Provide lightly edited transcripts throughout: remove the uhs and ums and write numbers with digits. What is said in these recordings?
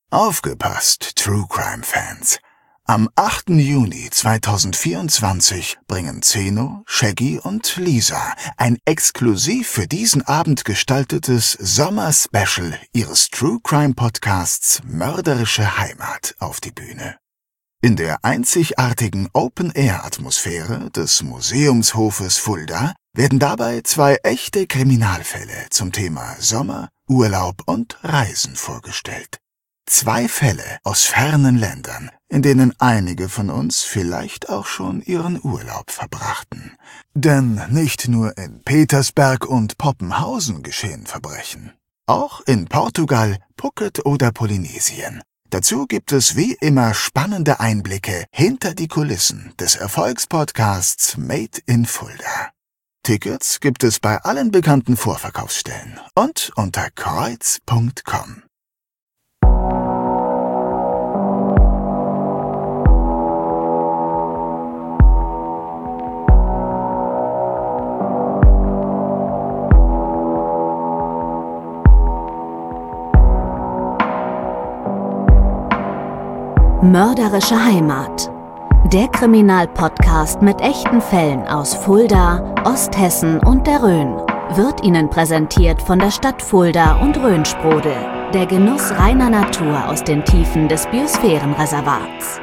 Aufgepasst, True Crime Fans! Am 8. Juni 2024 bringen Zeno, Shaggy und Lisa ein exklusiv für diesen Abend gestaltetes Sommer-Special ihres True Crime Podcasts Mörderische Heimat auf die Bühne. In der einzigartigen Open-Air-Atmosphäre des Museumshofes Fulda werden dabei 2 echte Kriminalfälle zum Thema Sommer, Urlaub und Reisen vorgestellt. 2 Fälle aus fernen Ländern, in denen einige von uns vielleicht auch schon ihren Urlaub verbrachten. Denn nicht nur in Petersberg und Poppenhausen geschehen Verbrechen. Auch in Portugal, Phuket oder Polynesien. Dazu gibt es wie immer spannende Einblicke hinter die Kulissen des Erfolgspodcasts Made in Fulda. Tickets gibt es bei allen bekannten Vorverkaufsstellen und unter kreuz.com. Mörderische Heimat. Der Kriminalpodcast mit echten Fällen aus Fulda, Osthessen und der Rhön wird Ihnen präsentiert von der Stadt Fulda und Rhönsprudel. Der Genuss reiner Natur aus den Tiefen des Biosphärenreservats.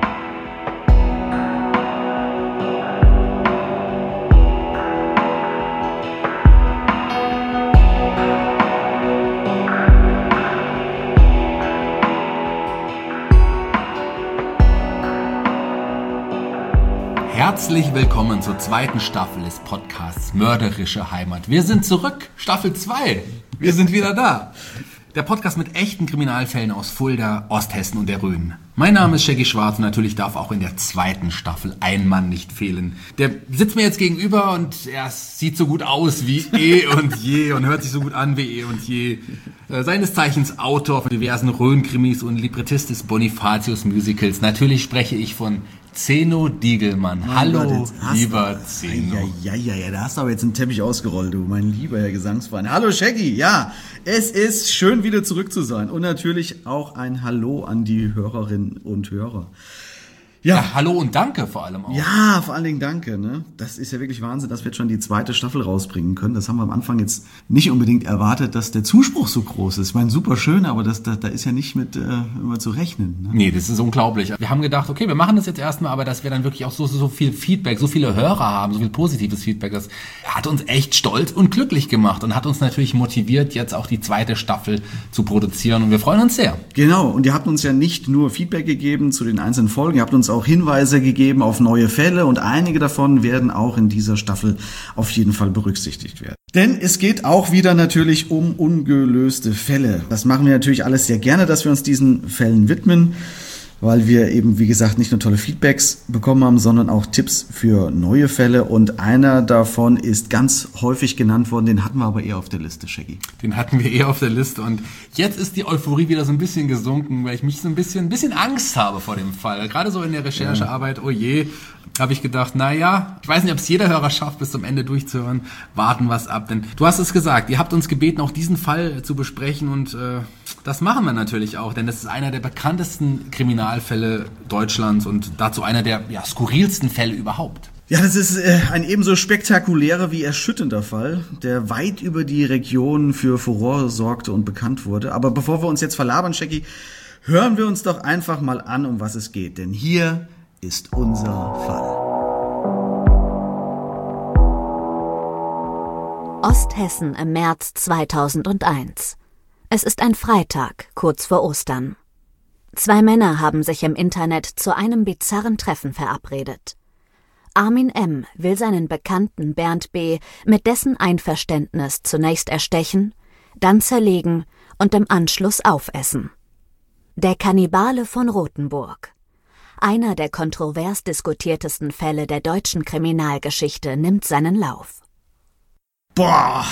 Herzlich willkommen zur 2. Staffel des Podcasts Mörderische Heimat. Wir sind zurück, Staffel 2. Wir sind wieder da. Der Podcast mit echten Kriminalfällen aus Fulda, Osthessen und der Rhön. Mein Name ist Shaggy Schwarz und natürlich darf auch in der 2. Staffel ein Mann nicht fehlen. Der sitzt mir jetzt gegenüber und er sieht so gut aus wie eh und je und hört sich so gut an wie eh und je. Seines Zeichens Autor von diversen Rhön-Krimis und Librettist des Bonifatius-Musicals. Natürlich spreche ich von Zeno Diegelmann. Hallo, lieber Zeno. Ja, da hast du aber jetzt einen Teppich ausgerollt, du, mein lieber Herr Gesangsverein. Hallo Shaggy, ja, es ist schön, wieder zurück zu sein. Und natürlich auch ein Hallo an die Hörerinnen und Hörer. Ja, hallo und danke vor allem auch. Ja, vor allen Dingen danke. Ne? Das ist ja wirklich Wahnsinn, dass wir jetzt schon die 2. Staffel rausbringen können. Das haben wir am Anfang jetzt nicht unbedingt erwartet, dass der Zuspruch so groß ist. Ich meine, super schön, aber da ist ja nicht mit immer zu rechnen. Ne? Nee, das ist unglaublich. Wir haben gedacht, okay, wir machen das jetzt erstmal, aber dass wir dann wirklich auch so viel Feedback, so viele Hörer haben, so viel positives Feedback, das hat uns echt stolz und glücklich gemacht und hat uns natürlich motiviert, jetzt auch die 2. Staffel zu produzieren und wir freuen uns sehr. Genau, und ihr habt uns ja nicht nur Feedback gegeben zu den einzelnen Folgen, ihr habt uns auch Hinweise gegeben auf neue Fälle und einige davon werden auch in dieser Staffel auf jeden Fall berücksichtigt werden. Denn es geht auch wieder natürlich um ungelöste Fälle. Das machen wir natürlich alles sehr gerne, dass wir uns diesen Fällen widmen, weil wir eben, wie gesagt, nicht nur tolle Feedbacks bekommen haben, sondern auch Tipps für neue Fälle. Und einer davon ist ganz häufig genannt worden, den hatten wir aber eher auf der Liste, Shaggy. Den hatten wir eher auf der Liste und jetzt ist die Euphorie wieder so ein bisschen gesunken, weil ich mich so ein bisschen Angst habe vor dem Fall. Gerade so in der Recherchearbeit, oh je, habe ich gedacht, naja, ich weiß nicht, ob es jeder Hörer schafft, bis zum Ende durchzuhören. Warten wir es ab, denn du hast es gesagt, ihr habt uns gebeten, auch diesen Fall zu besprechen und das machen wir natürlich auch, denn das ist einer der bekanntesten Kriminalfälle Deutschlands und dazu einer der skurrilsten Fälle überhaupt. Ja, das ist ein ebenso spektakulärer wie erschütternder Fall, der weit über die Region für Furore sorgte und bekannt wurde. Aber bevor wir uns jetzt verlabern, Shaggy, hören wir uns doch einfach mal an, um was es geht. Denn hier ist unser Fall. Osthessen im März 2001. Es ist ein Freitag, kurz vor Ostern. 2 Männer haben sich im Internet zu einem bizarren Treffen verabredet. Armin M. will seinen Bekannten Bernd B. mit dessen Einverständnis zunächst erstechen, dann zerlegen und im Anschluss aufessen. Der Kannibale von Rothenburg. Einer der kontrovers diskutiertesten Fälle der deutschen Kriminalgeschichte nimmt seinen Lauf. Boah,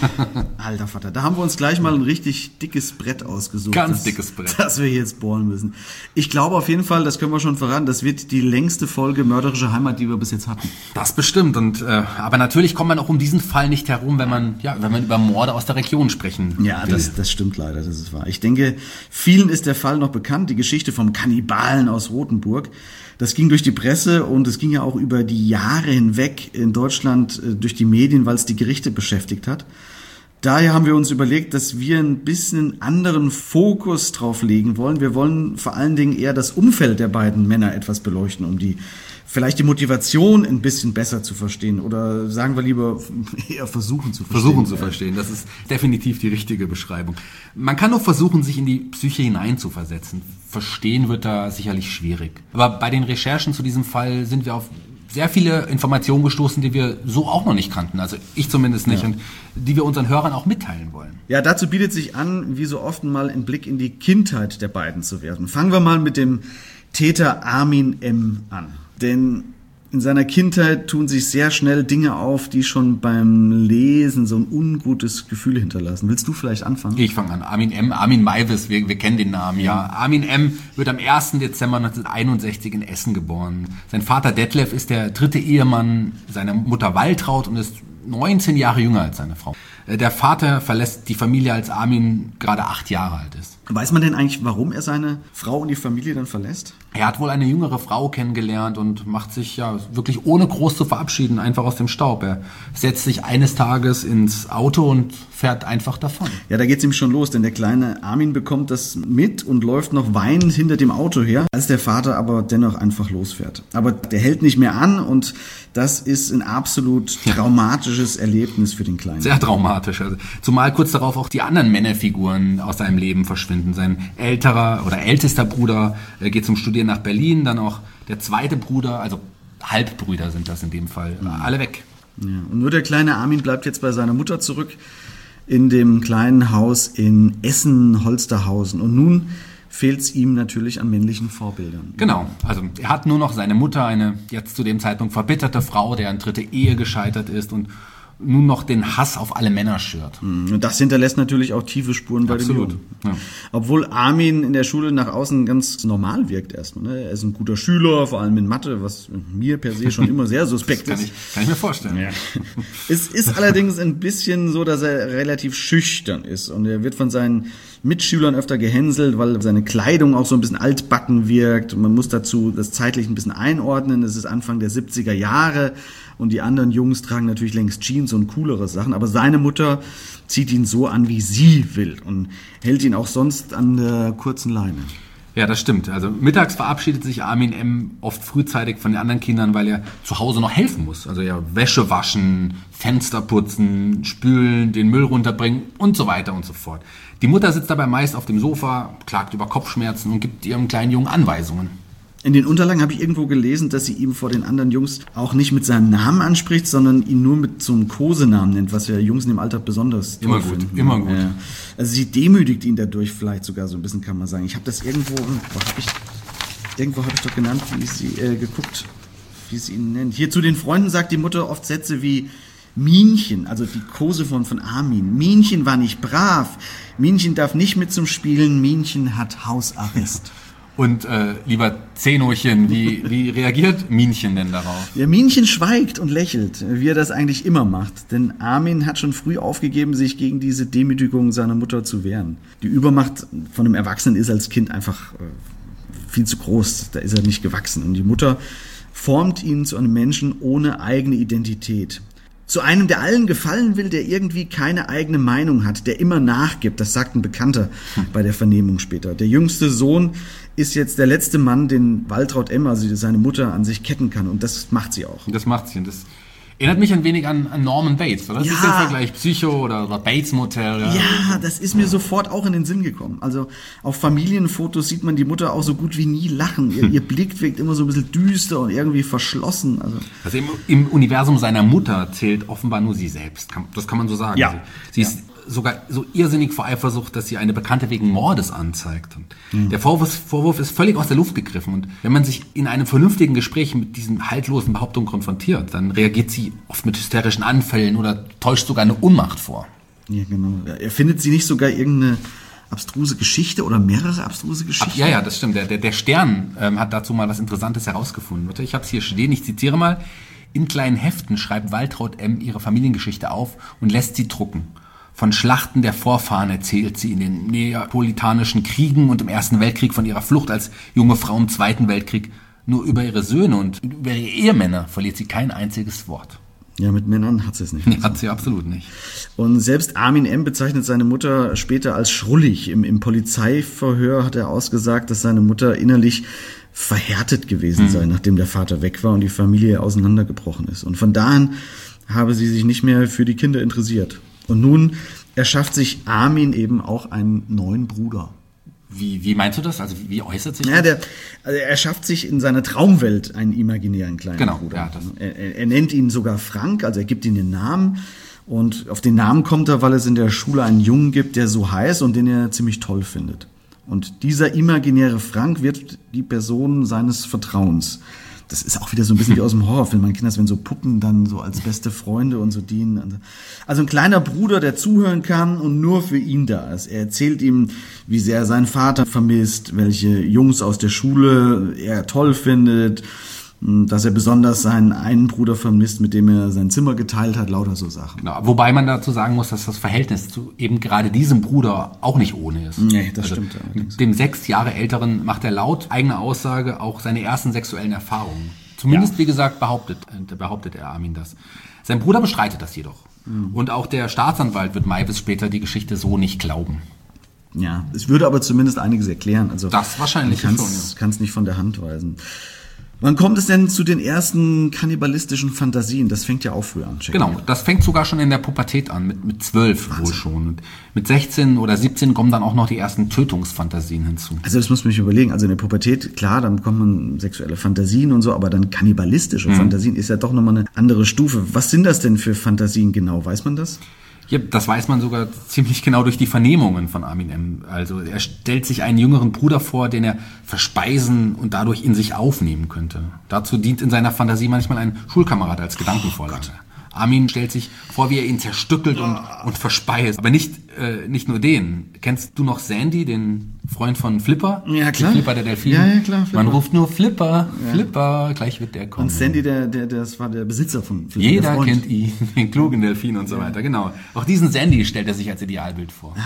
alter Vater, da haben wir uns gleich mal ein richtig dickes Brett ausgesucht. Ganz dickes Brett. Das wir jetzt bohren müssen. Ich glaube auf jeden Fall, das können wir schon verraten, das wird die längste Folge Mörderische Heimat, die wir bis jetzt hatten. Das bestimmt. Aber natürlich kommt man auch um diesen Fall nicht herum, wenn man über Morde aus der Region sprechen will. Ja, das stimmt leider, das ist wahr. Ich denke, vielen ist der Fall noch bekannt, die Geschichte vom Kannibalen aus Rothenburg. Das ging durch die Presse und es ging ja auch über die Jahre hinweg in Deutschland durch die Medien, weil es die Gerichte beschäftigt hat. Daher haben wir uns überlegt, dass wir ein bisschen anderen Fokus drauf legen wollen. Wir wollen vor allen Dingen eher das Umfeld der beiden Männer etwas beleuchten, um vielleicht die Motivation ein bisschen besser zu verstehen. Oder sagen wir lieber eher versuchen zu verstehen. Das ist definitiv die richtige Beschreibung. Man kann auch versuchen, sich in die Psyche hineinzuversetzen. Verstehen wird da sicherlich schwierig. Aber bei den Recherchen zu diesem Fall sind wir auf sehr viele Informationen gestoßen, die wir so auch noch nicht kannten. Also ich zumindest nicht. Ja. Und die wir unseren Hörern auch mitteilen wollen. Ja, dazu bietet sich an, wie so oft mal einen Blick in die Kindheit der beiden zu werfen. Fangen wir mal mit dem Täter Armin M. an. Denn in seiner Kindheit tun sich sehr schnell Dinge auf, die schon beim Lesen so ein ungutes Gefühl hinterlassen. Willst du vielleicht anfangen? Ich fange an. Armin M., Armin Maivis, wir kennen den Namen, ja. Armin M. wird am 1. Dezember 1961 in Essen geboren. Sein Vater Detlef ist der 3. Ehemann seiner Mutter Waltraud und ist 19 Jahre jünger als seine Frau. Der Vater verlässt die Familie, als Armin gerade 8 Jahre alt ist. Weiß man denn eigentlich, warum er seine Frau und die Familie dann verlässt? Er hat wohl eine jüngere Frau kennengelernt und macht sich ja wirklich ohne groß zu verabschieden einfach aus dem Staub. Er setzt sich eines Tages ins Auto und fährt einfach davon. Ja, da geht's ihm schon los, denn der kleine Armin bekommt das mit und läuft noch weinend hinter dem Auto her, als der Vater aber dennoch einfach losfährt. Aber der hält nicht mehr an und das ist ein absolut traumatisches Erlebnis für den Kleinen. Sehr traumatisch. Also, zumal kurz darauf auch die anderen Männerfiguren aus seinem Leben verschwinden. Sein ältester Bruder geht zum Studieren nach Berlin, dann auch der zweite Bruder, also Halbbrüder sind das in dem Fall, alle weg. Ja, und nur der kleine Armin bleibt jetzt bei seiner Mutter zurück in dem kleinen Haus in Essen-Holsterhausen. Und nun fehlt es ihm natürlich an männlichen Vorbildern. Genau, also er hat nur noch seine Mutter, eine jetzt zu dem Zeitpunkt verbitterte Frau, deren 3. Ehe gescheitert ist und nun noch den Hass auf alle Männer schürt. Und das hinterlässt natürlich auch tiefe Spuren bei dem Jungen. Ja. Obwohl Armin in der Schule nach außen ganz normal wirkt erstmal. Ne? Er ist ein guter Schüler, vor allem in Mathe, was mir per se schon immer sehr suspekt ist. Kann ich mir vorstellen. Ja. Es ist allerdings ein bisschen so, dass er relativ schüchtern ist und er wird von seinen Mitschülern öfter gehänselt, weil seine Kleidung auch so ein bisschen altbacken wirkt. Und man muss dazu das zeitlich ein bisschen einordnen. Es ist Anfang der 70er Jahre und die anderen Jungs tragen natürlich längst Jeans und coolere Sachen. Aber seine Mutter zieht ihn so an, wie sie will und hält ihn auch sonst an der kurzen Leine. Ja, das stimmt. Also mittags verabschiedet sich Armin M. oft frühzeitig von den anderen Kindern, weil er zu Hause noch helfen muss. Also ja, Wäsche waschen, Fenster putzen, spülen, den Müll runterbringen und so weiter und so fort. Die Mutter sitzt dabei meist auf dem Sofa, klagt über Kopfschmerzen und gibt ihrem kleinen Jungen Anweisungen. In den Unterlagen habe ich irgendwo gelesen, dass sie ihm vor den anderen Jungs auch nicht mit seinem Namen anspricht, sondern ihn nur mit so einem Kosenamen nennt, was ja Jungs in dem Alter besonders toll finden. Immer gut. Ja. Also sie demütigt ihn dadurch vielleicht sogar so ein bisschen, kann man sagen. Ich habe das irgendwo habe ich doch genannt, geguckt, wie sie ihn nennt. Hier zu den Freunden sagt die Mutter oft Sätze wie Minchen, also die Kose von Armin. Minchen war nicht brav. Minchen darf nicht mit zum Spielen. Minchen hat Hausarrest. Und lieber Zenochen, wie reagiert Minchen denn darauf? Ja, Minchen schweigt und lächelt, wie er das eigentlich immer macht. Denn Armin hat schon früh aufgegeben, sich gegen diese Demütigung seiner Mutter zu wehren. Die Übermacht von einem Erwachsenen ist als Kind einfach viel zu groß. Da ist er nicht gewachsen. Und die Mutter formt ihn zu einem Menschen ohne eigene Identität. Zu einem, der allen gefallen will, der irgendwie keine eigene Meinung hat, der immer nachgibt. Das sagt ein Bekannter bei der Vernehmung später. Der jüngste Sohn ist jetzt der letzte Mann, den Waltraud M., also seine Mutter, an sich ketten kann. Und das macht sie auch. Das macht sie. Und das erinnert mich ein wenig an Norman Bates, oder? Das ist der Vergleich Psycho oder Bates Motel. Ja, das ist mir sofort auch in den Sinn gekommen. Also auf Familienfotos sieht man die Mutter auch so gut wie nie lachen. Ihr Blick wirkt immer so ein bisschen düster und irgendwie verschlossen. Also im Universum seiner Mutter zählt offenbar nur sie selbst. Das kann man so sagen. Ja. Sie ist sogar so irrsinnig vor Eifersucht, dass sie eine Bekannte wegen Mordes anzeigt. Und der Vorwurf ist völlig aus der Luft gegriffen. Und wenn man sich in einem vernünftigen Gespräch mit diesen haltlosen Behauptungen konfrontiert, dann reagiert sie oft mit hysterischen Anfällen oder täuscht sogar eine Ohnmacht vor. Ja, genau. Erfindet sie nicht sogar irgendeine abstruse Geschichte oder mehrere abstruse Geschichten? Ja, das stimmt. Der Stern hat dazu mal was Interessantes herausgefunden. Ich habe es hier stehen, ich zitiere mal. In kleinen Heften schreibt Waltraud M. ihre Familiengeschichte auf und lässt sie drucken. Von Schlachten der Vorfahren erzählt sie in den neapolitanischen Kriegen und im Ersten Weltkrieg von ihrer Flucht als junge Frau im Zweiten Weltkrieg. Nur über ihre Söhne und über ihre Ehemänner verliert sie kein einziges Wort. Ja, mit Männern hat sie es nicht. Nee, hat sie absolut nicht. Und selbst Armin M. bezeichnet seine Mutter später als schrullig. Im Polizeiverhör hat er ausgesagt, dass seine Mutter innerlich verhärtet gewesen sei, nachdem der Vater weg war und die Familie auseinandergebrochen ist. Und von da an habe sie sich nicht mehr für die Kinder interessiert. Und nun erschafft sich Armin eben auch einen neuen Bruder. Wie meinst du das? Also wie äußert sich das? Ja, er schafft sich in seiner Traumwelt einen imaginären kleinen Bruder. Ja, er nennt ihn sogar Frank, also er gibt ihm den Namen. Und auf den Namen kommt er, weil es in der Schule einen Jungen gibt, der so heißt und den er ziemlich toll findet. Und dieser imaginäre Frank wird die Person seines Vertrauens. Das ist auch wieder so ein bisschen wie aus dem Horrorfilm. Man kennt das, wenn so Puppen dann so als beste Freunde und so dienen. Also ein kleiner Bruder, der zuhören kann und nur für ihn da ist. Er erzählt ihm, wie sehr er seinen Vater vermisst, welche Jungs aus der Schule er toll findet, dass er besonders seinen einen Bruder vermisst, mit dem er sein Zimmer geteilt hat, lauter so Sachen. Genau, wobei man dazu sagen muss, dass das Verhältnis zu eben gerade diesem Bruder auch nicht ohne ist. Nee, das stimmt. Mit dem 6 Jahre älteren macht er laut eigener Aussage auch seine ersten sexuellen Erfahrungen. Zumindest, wie gesagt, behauptet er Armin das. Sein Bruder bestreitet das jedoch. Und auch der Staatsanwalt wird Maivis später die Geschichte so nicht glauben. Ja, es würde aber zumindest einiges erklären. Also das wahrscheinlich schon. Kannst nicht von der Hand weisen. Wann kommt es denn zu den ersten kannibalistischen Fantasien? Das fängt ja auch früh an. Genau, das fängt sogar schon in der Pubertät an, mit 12 Wahnsinn. Wohl schon. Und mit 16 oder 17 kommen dann auch noch die ersten Tötungsfantasien hinzu. Also das muss man sich überlegen. Also in der Pubertät, klar, dann bekommt man sexuelle Fantasien und so, aber dann kannibalistische Fantasien ist ja doch nochmal eine andere Stufe. Was sind das denn für Fantasien genau? Weiß man das? Ja, das weiß man sogar ziemlich genau durch die Vernehmungen von Armin M. Also er stellt sich einen jüngeren Bruder vor, den er verspeisen und dadurch in sich aufnehmen könnte. Dazu dient in seiner Fantasie manchmal ein Schulkamerad als Gedankenvorlage. Armin stellt sich vor, wie er ihn zerstückelt und verspeist. Aber nicht nur den. Kennst du noch Sandy, den Freund von Flipper? Ja, klar. Flipper, der Delfin? Ja, klar. Flipper. Man ruft nur Flipper, Flipper, gleich wird der kommen. Und Sandy, das war der Besitzer von Flipper. Jeder kennt ihn, den klugen Delfin und so weiter, genau. Auch diesen Sandy stellt er sich als Idealbild vor.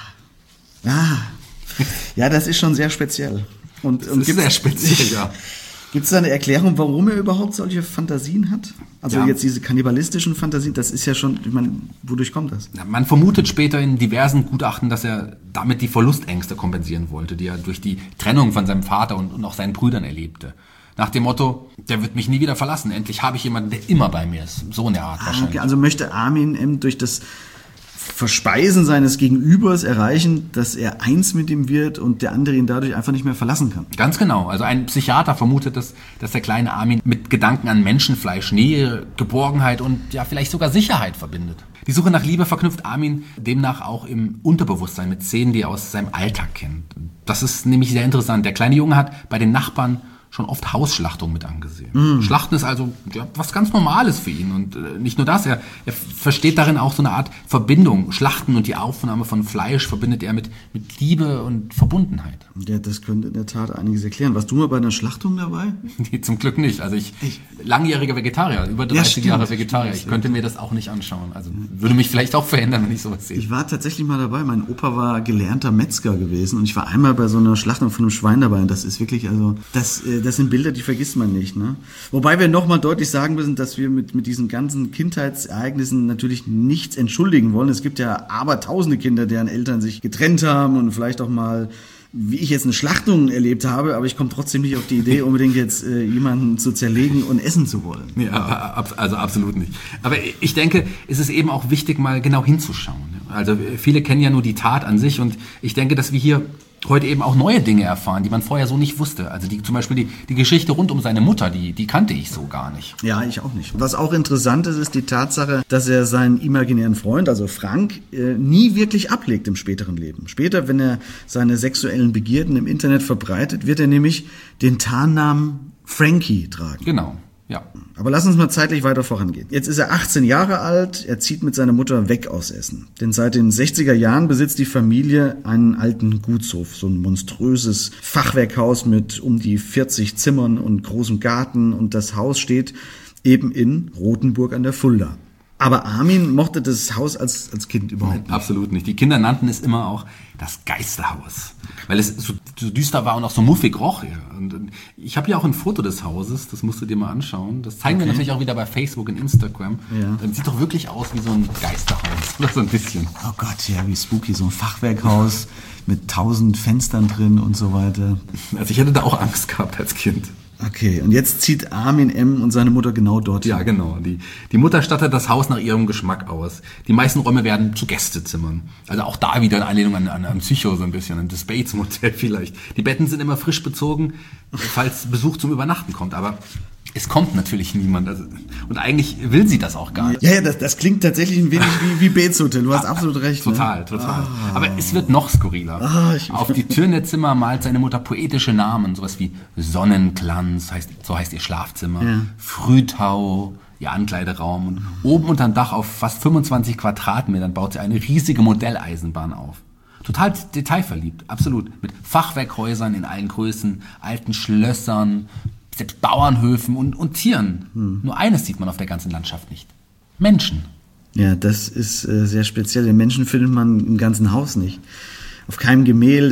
Ja, das ist schon sehr speziell. Das ist sehr speziell, ja. Gibt es da eine Erklärung, warum er überhaupt solche Fantasien hat? Also jetzt diese kannibalistischen Fantasien, das ist ja schon, ich meine, wodurch kommt das? Ja, man vermutet später in diversen Gutachten, dass er damit die Verlustängste kompensieren wollte, die er durch die Trennung von seinem Vater und auch seinen Brüdern erlebte. Nach dem Motto, der wird mich nie wieder verlassen, endlich habe ich jemanden, der immer bei mir ist. So in der Art wahrscheinlich. Okay, also möchte Armin durch das Verspeisen seines Gegenübers erreichen, dass er eins mit ihm wird und der andere ihn dadurch einfach nicht mehr verlassen kann. Ganz genau. Also ein Psychiater vermutet, dass der kleine Armin mit Gedanken an Menschenfleisch Nähe, Geborgenheit und ja vielleicht sogar Sicherheit verbindet. Die Suche nach Liebe verknüpft Armin demnach auch im Unterbewusstsein mit Szenen, die er aus seinem Alltag kennt. Das ist nämlich sehr interessant. Der kleine Junge hat bei den Nachbarn schon oft Hausschlachtung mit angesehen. Schlachten ist also was ganz Normales für ihn. Und nicht nur das, er versteht darin auch so eine Art Verbindung. Schlachten und die Aufnahme von Fleisch verbindet er mit Liebe und Verbundenheit. Ja, das könnte in der Tat einiges erklären. Warst du mal bei einer Schlachtung dabei? Nee, zum Glück nicht. Also ich langjähriger Vegetarier, über 30 Jahre Vegetarier. Ich könnte mir das auch nicht anschauen. Also würde mich vielleicht auch verändern, wenn ich sowas sehe. Ich war tatsächlich mal dabei. Mein Opa war gelernter Metzger gewesen und ich war einmal bei so einer Schlachtung von einem Schwein dabei. Und das ist wirklich, also das sind Bilder, die vergisst man nicht. Ne? Wobei wir nochmal deutlich sagen müssen, dass wir mit diesen ganzen Kindheitsereignissen natürlich nichts entschuldigen wollen. Es gibt ja abertausende Kinder, deren Eltern sich getrennt haben und vielleicht auch mal, wie ich jetzt eine Schlachtung erlebt habe, aber ich komme trotzdem nicht auf die Idee, unbedingt jetzt jemanden zu zerlegen und essen zu wollen. Ja, also absolut nicht. Aber ich denke, es ist eben auch wichtig, mal genau hinzuschauen. Also viele kennen ja nur die Tat an sich und ich denke, dass wir hier heute eben auch neue Dinge erfahren, die man vorher so nicht wusste. Also zum Beispiel die Geschichte rund um seine Mutter, die kannte ich so gar nicht. Ja, ich auch nicht. Was auch interessant ist die Tatsache, dass er seinen imaginären Freund, also Frank, nie wirklich ablegt im späteren Leben. Später, wenn er seine sexuellen Begierden im Internet verbreitet, wird er nämlich den Tarnnamen Frankie tragen. Genau. Ja. Aber lass uns mal zeitlich weiter vorangehen. Jetzt ist er 18 Jahre alt, er zieht mit seiner Mutter weg aus Essen. Denn seit den 60er Jahren besitzt die Familie einen alten Gutshof, so ein monströses Fachwerkhaus mit um die 40 Zimmern und großem Garten. Und das Haus steht eben in Rothenburg an der Fulda. Aber Armin mochte das Haus als Kind überhaupt nicht. Absolut nicht. Die Kinder nannten es immer auch das Geisterhaus, weil es so düster war und auch so muffig roch. Ja. Und ich habe ja auch ein Foto des Hauses, das musst du dir mal anschauen. Das zeigen wir natürlich auch wieder bei Facebook und Instagram. Ja. Das sieht doch wirklich aus wie so ein Geisterhaus, oder so ein bisschen. Oh Gott, ja, wie spooky, so ein Fachwerkhaus mit 1000 Fenstern drin und so weiter. Also ich hätte da auch Angst gehabt als Kind. Okay, und jetzt zieht Armin M. und seine Mutter genau dorthin. Ja, genau. Die Mutter stattet das Haus nach ihrem Geschmack aus. Die meisten Räume werden zu Gästezimmern. Also auch da wieder eine Anlehnung an Psycho so ein bisschen, an das Bates-Motel vielleicht. Die Betten sind immer frisch bezogen, falls Besuch zum Übernachten kommt. Aber es kommt natürlich niemand. Also, und eigentlich will sie das auch gar nicht. Ja, das klingt tatsächlich ein wenig wie Bates Hotel. Du hast absolut recht. Total, ne? Total. Aber es wird noch skurriler. Auf die Türen der Zimmer malt seine Mutter poetische Namen. Sowas wie Sonnenglanz, so heißt ihr Schlafzimmer. Ja. Frühtau, ihr Ankleideraum. Und oben unterm Dach auf fast 25 Quadratmetern baut sie eine riesige Modelleisenbahn auf. Total detailverliebt, absolut. Mit Fachwerkhäusern in allen Größen, alten Schlössern, selbst Bauernhöfen und Tieren. Nur eines sieht man auf der ganzen Landschaft nicht. Menschen. Ja, das ist sehr speziell. Den Menschen findet man im ganzen Haus nicht. Auf keinem Gemälde,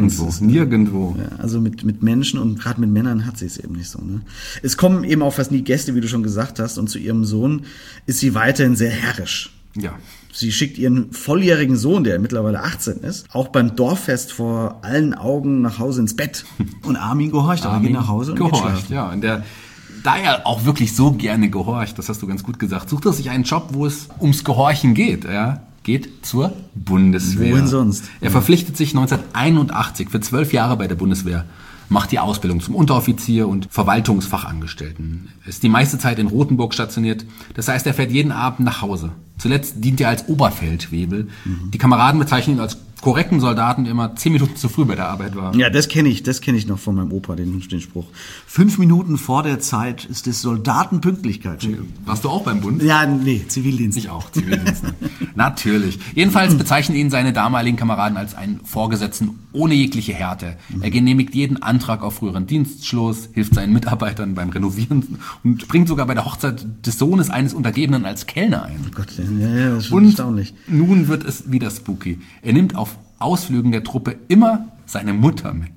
nirgendwo. Ja, also mit Menschen und gerade mit Männern hat sie es eben nicht so. Ne? Es kommen eben auch fast nie Gäste, wie du schon gesagt hast. Und zu ihrem Sohn ist sie weiterhin sehr herrisch. Ja. Sie schickt ihren volljährigen Sohn, der mittlerweile 18 ist, auch beim Dorffest vor allen Augen nach Hause ins Bett. Und Armin gehorcht, aber geht nach Hause und geht schlafen. Ja, und da er auch wirklich so gerne gehorcht, das hast du ganz gut gesagt, sucht er sich einen Job, wo es ums Gehorchen geht. Er geht zur Bundeswehr. Wohin sonst? Er verpflichtet sich 1981 für 12 Jahre bei der Bundeswehr, macht die Ausbildung zum Unteroffizier und Verwaltungsfachangestellten. Ist die meiste Zeit in Rothenburg stationiert. Das heißt, er fährt jeden Abend nach Hause. Zuletzt dient er als Oberfeldwebel. Die Kameraden bezeichnen ihn als korrekten Soldaten, der immer 10 Minuten zu früh bei der Arbeit war. Ja, das kenne ich noch von meinem Opa, den Spruch. 5 Minuten vor der Zeit ist es Soldatenpünktlichkeit. Warst du auch beim Bund? Ja, nee, Zivildienst. Ich auch, Zivildienst. Natürlich. Jedenfalls bezeichnen ihn seine damaligen Kameraden als einen Vorgesetzten ohne jegliche Härte. Er genehmigt jeden Antrag auf früheren Dienstschluss, hilft seinen Mitarbeitern beim Renovieren und bringt sogar bei der Hochzeit des Sohnes eines Untergebenen als Kellner ein. Oh Gott, ja, das ist schon erstaunlich. Nun wird es wieder spooky. Er nimmt auf Ausflügen der Truppe immer seine Mutter mit.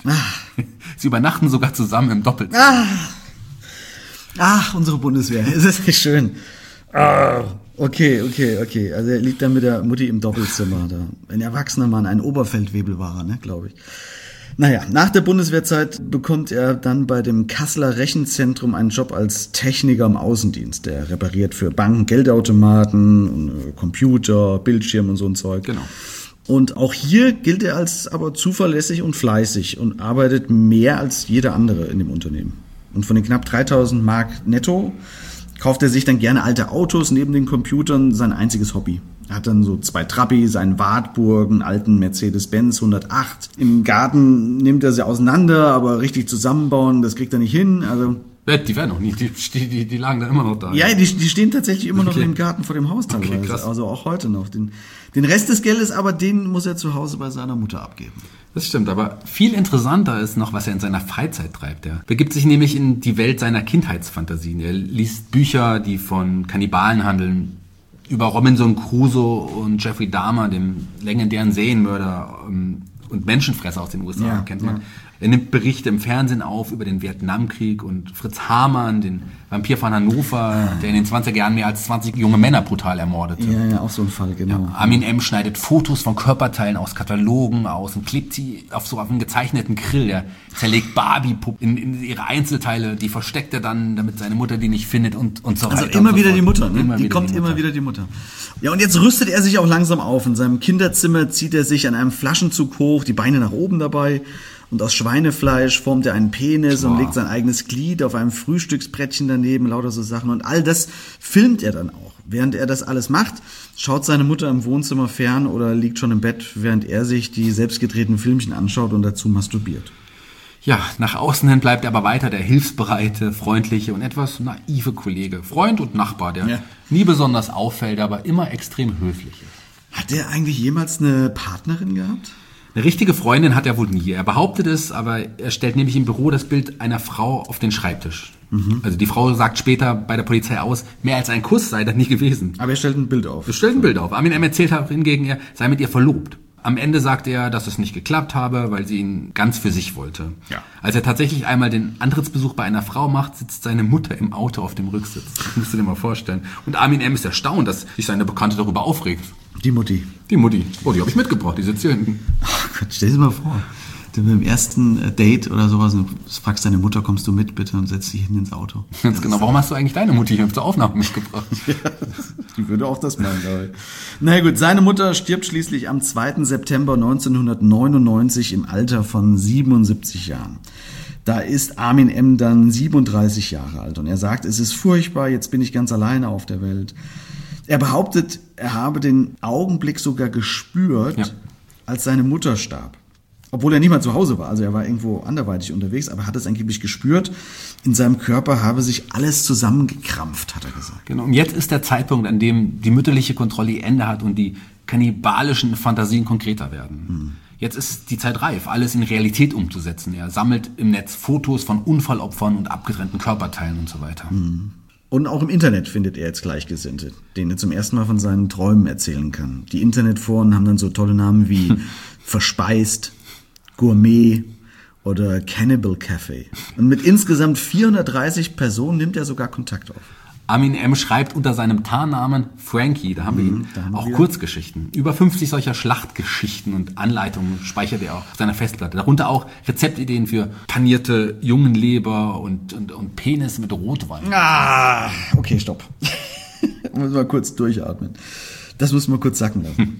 Sie übernachten sogar zusammen im Doppelzimmer. Ach, unsere Bundeswehr. Ist das nicht schön? Okay. Also er liegt dann mit der Mutti im Doppelzimmer. Da. Ein erwachsener Mann, ein Oberfeldwebel war er, ne, glaube ich. Naja, nach der Bundeswehrzeit bekommt er dann bei dem Kasseler Rechenzentrum einen Job als Techniker im Außendienst. Der repariert für Banken Geldautomaten, Computer, Bildschirm und so ein Zeug. Genau. Und auch hier gilt er als aber zuverlässig und fleißig und arbeitet mehr als jeder andere in dem Unternehmen. Und von den knapp 3.000 Mark netto kauft er sich dann gerne alte Autos neben den Computern, sein einziges Hobby. Er hat dann so 2 Trabi, seinen Wartburg, einen alten Mercedes-Benz 108. Im Garten nimmt er sie auseinander, aber richtig zusammenbauen, das kriegt er nicht hin. Also die werden noch nicht, die lagen dann immer noch da. Ja, die stehen tatsächlich immer noch im Garten vor dem Haus teilweise. Okay, krass. Also auch heute noch. Den Rest des Geldes aber, den muss er zu Hause bei seiner Mutter abgeben. Das stimmt, aber viel interessanter ist noch, was er in seiner Freizeit treibt. Er begibt sich nämlich in die Welt seiner Kindheitsfantasien. Er liest Bücher, die von Kannibalen handeln, über Robinson Crusoe und Jeffrey Dahmer, dem legendären Serienmörder und Menschenfresser aus den USA, kennt man. Ja. Er nimmt Berichte im Fernsehen auf über den Vietnamkrieg und Fritz Hamann, den Vampir von Hannover, der in den 20er Jahren mehr als 20 junge Männer brutal ermordete. Ja, auch so ein Fall, genau. Ja, Armin M. schneidet Fotos von Körperteilen aus Katalogen aus und klebt sie auf einen gezeichneten Grill. Er zerlegt Barbie-Puppen in ihre Einzelteile, die versteckt er dann, damit seine Mutter die nicht findet und so weiter. Also immer wieder die Mutter, ne? Immer wieder die Mutter. Ja, und jetzt rüstet er sich auch langsam auf. In seinem Kinderzimmer zieht er sich an einem Flaschenzug hoch, die Beine nach oben dabei. Und aus Schweinefleisch formt er einen Penis und legt sein eigenes Glied auf einem Frühstücksbrettchen daneben, lauter so Sachen. Und all das filmt er dann auch. Während er das alles macht, schaut seine Mutter im Wohnzimmer fern oder liegt schon im Bett, während er sich die selbstgedrehten Filmchen anschaut und dazu masturbiert. Ja, nach außen hin bleibt er aber weiter der hilfsbereite, freundliche und etwas naive Kollege. Freund und Nachbar, der nie besonders auffällt, aber immer extrem höflich ist. Hat er eigentlich jemals eine Partnerin gehabt? Eine richtige Freundin hat er wohl nie. Er behauptet es, aber er stellt nämlich im Büro das Bild einer Frau auf den Schreibtisch. Also die Frau sagt später bei der Polizei aus, mehr als ein Kuss sei das nie gewesen. Aber er stellt ein Bild auf. Er stellt ein Bild auf. Armin M. erzählt hingegen, er sei mit ihr verlobt. Am Ende sagt er, dass es nicht geklappt habe, weil sie ihn ganz für sich wollte. Ja. Als er tatsächlich einmal den Antrittsbesuch bei einer Frau macht, sitzt seine Mutter im Auto auf dem Rücksitz. Das musst du dir mal vorstellen. Und Armin M. ist erstaunt, dass sich seine Bekannte darüber aufregt. Die Mutti. Oh, die habe ich mitgebracht, die sitzt hier hinten. Oh Gott, stell dir mal vor. Beim ersten Date oder sowas, du fragst deine Mutter, kommst du mit bitte und setzt dich hinten ins Auto. Ganz genau. Warum hast du eigentlich deine Mutti hier zur Aufnahme mitgebracht? Ja, die würde auch das machen, glaube ich. Na gut, seine Mutter stirbt schließlich am 2. September 1999 im Alter von 77 Jahren. Da ist Armin M. dann 37 Jahre alt und er sagt, es ist furchtbar, jetzt bin ich ganz alleine auf der Welt. Er behauptet, er habe den Augenblick sogar gespürt, als seine Mutter starb. Obwohl er nicht mal zu Hause war, also er war irgendwo anderweitig unterwegs, aber hat es angeblich gespürt, in seinem Körper habe sich alles zusammengekrampft, hat er gesagt. Genau, und jetzt ist der Zeitpunkt, an dem die mütterliche Kontrolle ihr Ende hat und die kannibalischen Fantasien konkreter werden. Jetzt ist die Zeit reif, alles in Realität umzusetzen. Er sammelt im Netz Fotos von Unfallopfern und abgetrennten Körperteilen und so weiter. Und auch im Internet findet er jetzt Gleichgesinnte, denen er zum ersten Mal von seinen Träumen erzählen kann. Die Internetforen haben dann so tolle Namen wie Verspeist, Gourmet oder Cannibal Café. Und mit insgesamt 430 Personen nimmt er sogar Kontakt auf. Armin M. schreibt unter seinem Tarnnamen Frankie, da haben wir ihn, auch Kurzgeschichten. Über 50 solcher Schlachtgeschichten und Anleitungen speichert er auch auf seiner Festplatte. Darunter auch Rezeptideen für panierte Jungenleber und Penis mit Rotwein. Okay, stopp. Muss mal kurz durchatmen. Das muss man kurz sacken lassen.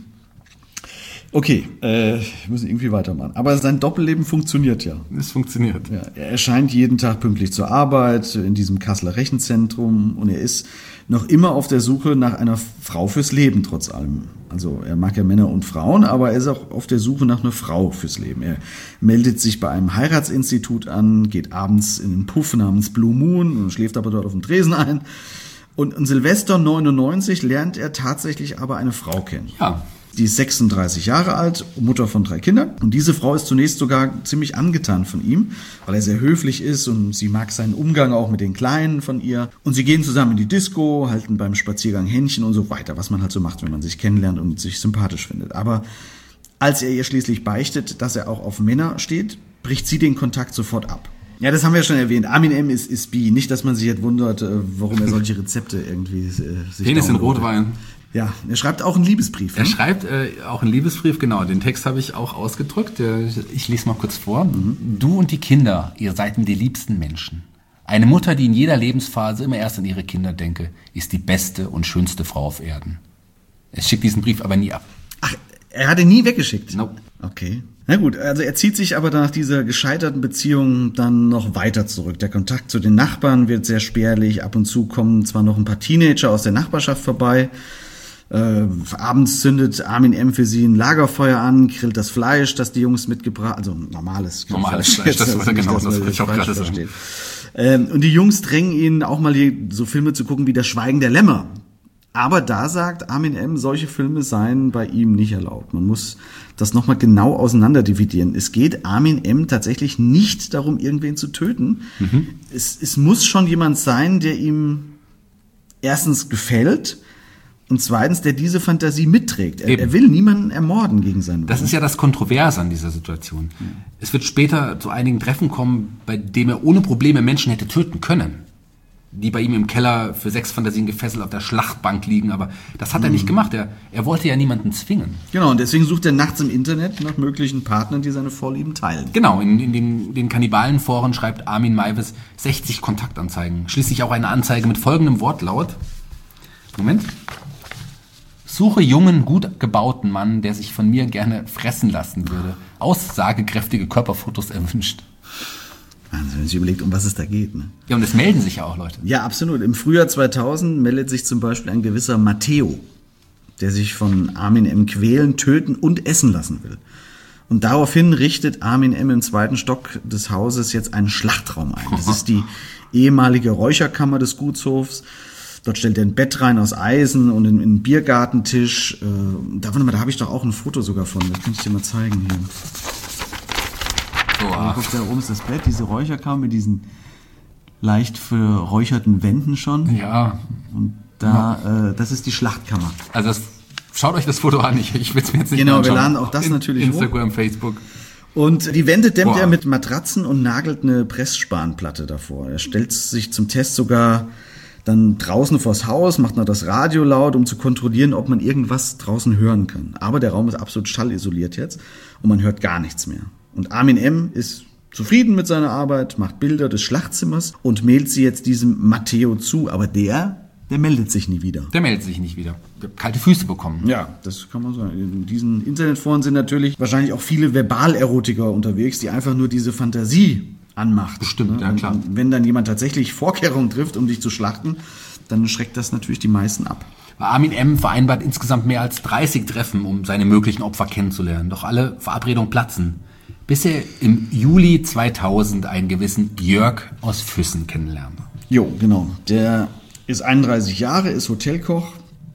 Okay, wir müssen irgendwie weitermachen. Aber sein Doppelleben funktioniert ja. Es funktioniert. Ja, er erscheint jeden Tag pünktlich zur Arbeit in diesem Kasseler Rechenzentrum und er ist noch immer auf der Suche nach einer Frau fürs Leben, trotz allem. Also er mag ja Männer und Frauen, aber er ist auch auf der Suche nach einer Frau fürs Leben. Er meldet sich bei einem Heiratsinstitut an, geht abends in einen Puff namens Blue Moon und schläft aber dort auf dem Tresen ein. Und in Silvester 99 lernt er tatsächlich aber eine Frau kennen. Ja. Die ist 36 Jahre alt, Mutter von 3 Kindern. Und diese Frau ist zunächst sogar ziemlich angetan von ihm, weil er sehr höflich ist und sie mag seinen Umgang auch mit den Kleinen von ihr. Und sie gehen zusammen in die Disco, halten beim Spaziergang Händchen und so weiter, was man halt so macht, wenn man sich kennenlernt und sich sympathisch findet. Aber als er ihr schließlich beichtet, dass er auch auf Männer steht, bricht sie den Kontakt sofort ab. Ja, das haben wir ja schon erwähnt. Armin M. ist bi. Nicht, dass man sich jetzt wundert, warum er solche Rezepte irgendwie sich Penis in Rotwein. Ja, er schreibt auch einen Liebesbrief. Er schreibt auch einen Liebesbrief, genau. Den Text habe ich auch ausgedrückt. Ich lese mal kurz vor. Du und die Kinder, ihr seid mir die liebsten Menschen. Eine Mutter, die in jeder Lebensphase immer erst an ihre Kinder denke, ist die beste und schönste Frau auf Erden. Er schickt diesen Brief aber nie ab. Ach, er hat ihn nie weggeschickt? Nope. Okay. Na gut, also er zieht sich aber nach dieser gescheiterten Beziehung dann noch weiter zurück. Der Kontakt zu den Nachbarn wird sehr spärlich. Ab und zu kommen zwar noch ein paar Teenager aus der Nachbarschaft vorbei. Abends zündet Armin M. für sie ein Lagerfeuer an, grillt das Fleisch, das die Jungs mitgebracht, also normales Fleisch, das war genau das, was ich auch gerade verstehe. Und die Jungs drängen ihn auch mal so Filme zu gucken wie Das Schweigen der Lämmer. Aber da sagt Armin M., solche Filme seien bei ihm nicht erlaubt. Man muss das nochmal genau auseinanderdividieren. Es geht Armin M. tatsächlich nicht darum, irgendwen zu töten. Es muss schon jemand sein, der ihm erstens gefällt Und zweitens, der diese Fantasie mitträgt. Er will niemanden ermorden gegen seinen Willen. Das ist ja das Kontroverse an dieser Situation. Es wird später zu einigen Treffen kommen, bei dem er ohne Probleme Menschen hätte töten können, die bei ihm im Keller für Sexfantasien gefesselt auf der Schlachtbank liegen. Aber das hat er nicht gemacht. Er wollte ja niemanden zwingen. Genau, und deswegen sucht er nachts im Internet nach möglichen Partnern, die seine Vorlieben teilen. Genau, in den Kannibalenforen schreibt Armin Meiwes 60 Kontaktanzeigen. Schließlich auch eine Anzeige mit folgendem Wortlaut. Moment. Suche jungen, gut gebauten Mann, der sich von mir gerne fressen lassen würde. Aussagekräftige Körperfotos erwünscht. Wahnsinn, wenn man sich überlegt, um was es da geht. Ne? Ja, und es melden sich ja auch Leute. Ja, absolut. Im Frühjahr 2000 meldet sich zum Beispiel ein gewisser Matteo, der sich von Armin M. quälen, töten und essen lassen will. Und daraufhin richtet Armin M. im 2. Stock des Hauses jetzt einen Schlachtraum ein. Das ist die ehemalige Räucherkammer des Gutshofs. Dort stellt er ein Bett rein aus Eisen und einen Biergartentisch. Da habe ich doch auch ein Foto sogar von. Das kann ich dir mal zeigen hier. Guck, da oben ist das Bett, diese Räucherkammer mit diesen leicht verräucherten Wänden schon. Ja. Und da, das ist die Schlachtkammer. Also schaut euch das Foto an. Ich will es mir jetzt nicht Genau, anschauen. wir laden auch das natürlich Instagram, hoch. Facebook. Und die Wände dämmt er mit Matratzen und nagelt eine Pressspanplatte davor. Er stellt sich zum Test sogar dann draußen vors Haus, macht noch das Radio laut, um zu kontrollieren, ob man irgendwas draußen hören kann. Aber der Raum ist absolut schallisoliert jetzt und man hört gar nichts mehr. Und Armin M. ist zufrieden mit seiner Arbeit, macht Bilder des Schlachtzimmers und mailt sie jetzt diesem Matteo zu. Aber der meldet sich nie wieder. Der meldet sich nicht wieder. Der hat kalte Füße bekommen. Ja, das kann man sagen. In diesen Internetforen sind natürlich wahrscheinlich auch viele Verbalerotiker unterwegs, die einfach nur diese Fantasie anmacht. Bestimmt, ja klar. Und wenn dann jemand tatsächlich Vorkehrungen trifft, um dich zu schlachten, dann schreckt das natürlich die meisten ab. Armin M. vereinbart insgesamt mehr als 30 Treffen, um seine möglichen Opfer kennenzulernen. Doch alle Verabredungen platzen. Bis er im Juli 2000 einen gewissen Jörg aus Füssen kennenlernt. Jo, genau. Der ist 31 Jahre, ist Hotelkoch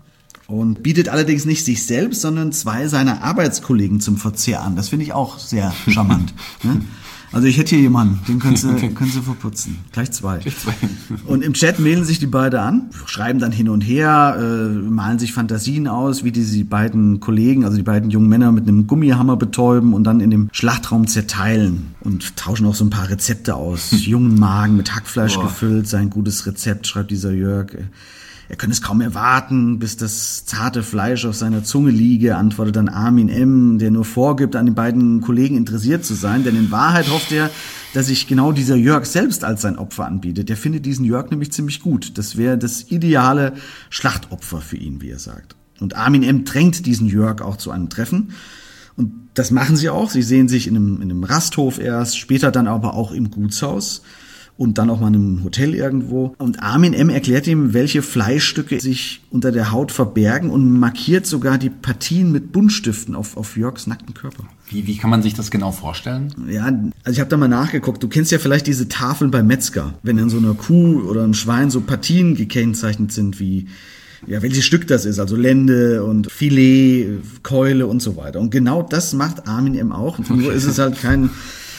und bietet allerdings nicht sich selbst, sondern 2 seiner Arbeitskollegen zum Verzehr an. Das finde ich auch sehr charmant. Ne? Also ich hätte hier jemanden, den können Sie verputzen. Gleich 2. Und im Chat mailen sich die beiden an, schreiben dann hin und her, malen sich Fantasien aus, wie die beiden Kollegen, also die beiden jungen Männer mit einem Gummihammer betäuben und dann in dem Schlachtraum zerteilen und tauschen auch so ein paar Rezepte aus. Jungen Magen mit Hackfleisch gefüllt, sein gutes Rezept, schreibt dieser Jörg. Er könne es kaum erwarten, bis das zarte Fleisch auf seiner Zunge liege, antwortet dann Armin M., der nur vorgibt, an den beiden Kollegen interessiert zu sein. Denn in Wahrheit hofft er, dass sich genau dieser Jörg selbst als sein Opfer anbietet. Der findet diesen Jörg nämlich ziemlich gut. Das wäre das ideale Schlachtopfer für ihn, wie er sagt. Und Armin M. drängt diesen Jörg auch zu einem Treffen. Und das machen sie auch. Sie sehen sich in einem Rasthof erst, später dann aber auch im Gutshaus. Und dann auch mal in einem Hotel irgendwo. Und Armin M. erklärt ihm, welche Fleischstücke sich unter der Haut verbergen und markiert sogar die Partien mit Buntstiften auf Jörgs nackten Körper. Wie kann man sich das genau vorstellen? Ja, also ich habe da mal nachgeguckt. Du kennst ja vielleicht diese Tafeln beim Metzger, wenn in so einer Kuh oder einem Schwein so Partien gekennzeichnet sind wie, ja, welches Stück das ist, also Lende und Filet, Keule und so weiter. Und genau das macht Armin M. auch. Nur ist es halt kein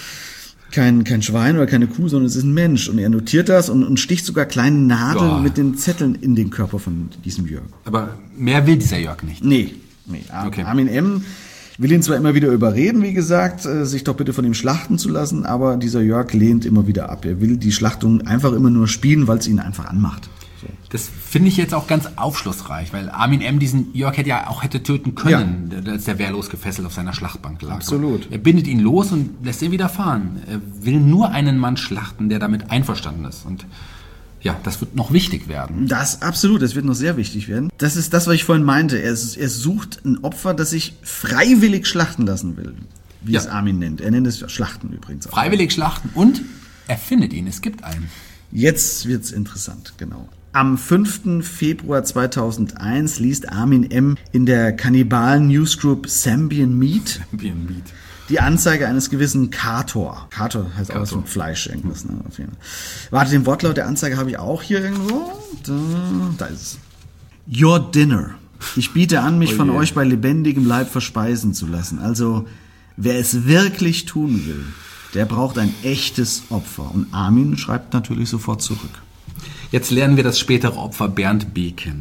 Schwein oder keine Kuh, sondern es ist ein Mensch. Und er notiert das und sticht sogar kleine Nadeln mit den Zetteln in den Körper von diesem Jörg. Aber mehr will dieser Jörg nicht. Nee. Okay. Armin M. will ihn zwar immer wieder überreden, wie gesagt, sich doch bitte von ihm schlachten zu lassen, aber dieser Jörg lehnt immer wieder ab. Er will die Schlachtung einfach immer nur spielen, weil es ihn einfach anmacht. So. Das finde ich jetzt auch ganz aufschlussreich, weil Armin M. diesen Jörg hätte töten können, als der wehrlos gefesselt auf seiner Schlachtbank lag. Absolut. Er bindet ihn los und lässt ihn wieder fahren. Er will nur einen Mann schlachten, der damit einverstanden ist. Und ja, das wird noch wichtig werden. Das wird noch sehr wichtig werden. Das ist das, was ich vorhin meinte. Er sucht ein Opfer, das sich freiwillig schlachten lassen will, wie es Armin nennt. Er nennt es Schlachten übrigens auch. Freiwillig schlachten und er findet ihn. Es gibt einen. Jetzt wird's interessant, genau. Am 5. Februar 2001 liest Armin M. in der Kannibalen-Newsgroup Zambian Meat die Anzeige eines gewissen Kator. Kator heißt auch was mit Fleisch, irgendwas. Ne? Auf jeden Fall. Warte, den Wortlaut der Anzeige habe ich auch hier irgendwo. Da ist es. Your dinner. Ich biete an, mich von euch bei lebendigem Leib verspeisen zu lassen. Also, wer es wirklich tun will, der braucht ein echtes Opfer. Und Armin schreibt natürlich sofort zurück. Jetzt lernen wir das spätere Opfer Bernd B. kennen.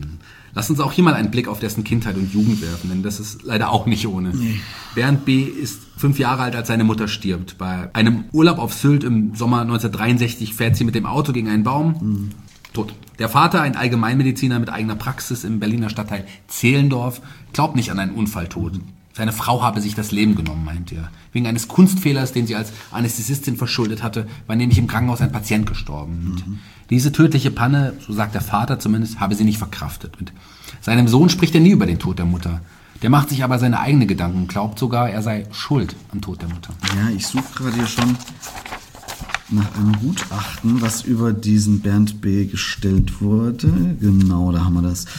Lass uns auch hier mal einen Blick auf dessen Kindheit und Jugend werfen, denn das ist leider auch nicht ohne. Nee. Bernd B. ist 5 Jahre alt, als seine Mutter stirbt. Bei einem Urlaub auf Sylt im Sommer 1963 fährt sie mit dem Auto gegen einen Baum. Tot. Der Vater, ein Allgemeinmediziner mit eigener Praxis im Berliner Stadtteil Zehlendorf, glaubt nicht an einen Unfalltod. Seine Frau habe sich das Leben genommen, meint er. Wegen eines Kunstfehlers, den sie als Anästhesistin verschuldet hatte, war nämlich im Krankenhaus ein Patient gestorben. Und diese tödliche Panne, so sagt der Vater zumindest, habe sie nicht verkraftet. Mit seinem Sohn spricht er nie über den Tod der Mutter. Der macht sich aber seine eigenen Gedanken und glaubt sogar, er sei schuld am Tod der Mutter. Ja, ich suche gerade hier schon nach einem Gutachten, was über diesen Bernd B. gestellt wurde. Genau, da haben wir das.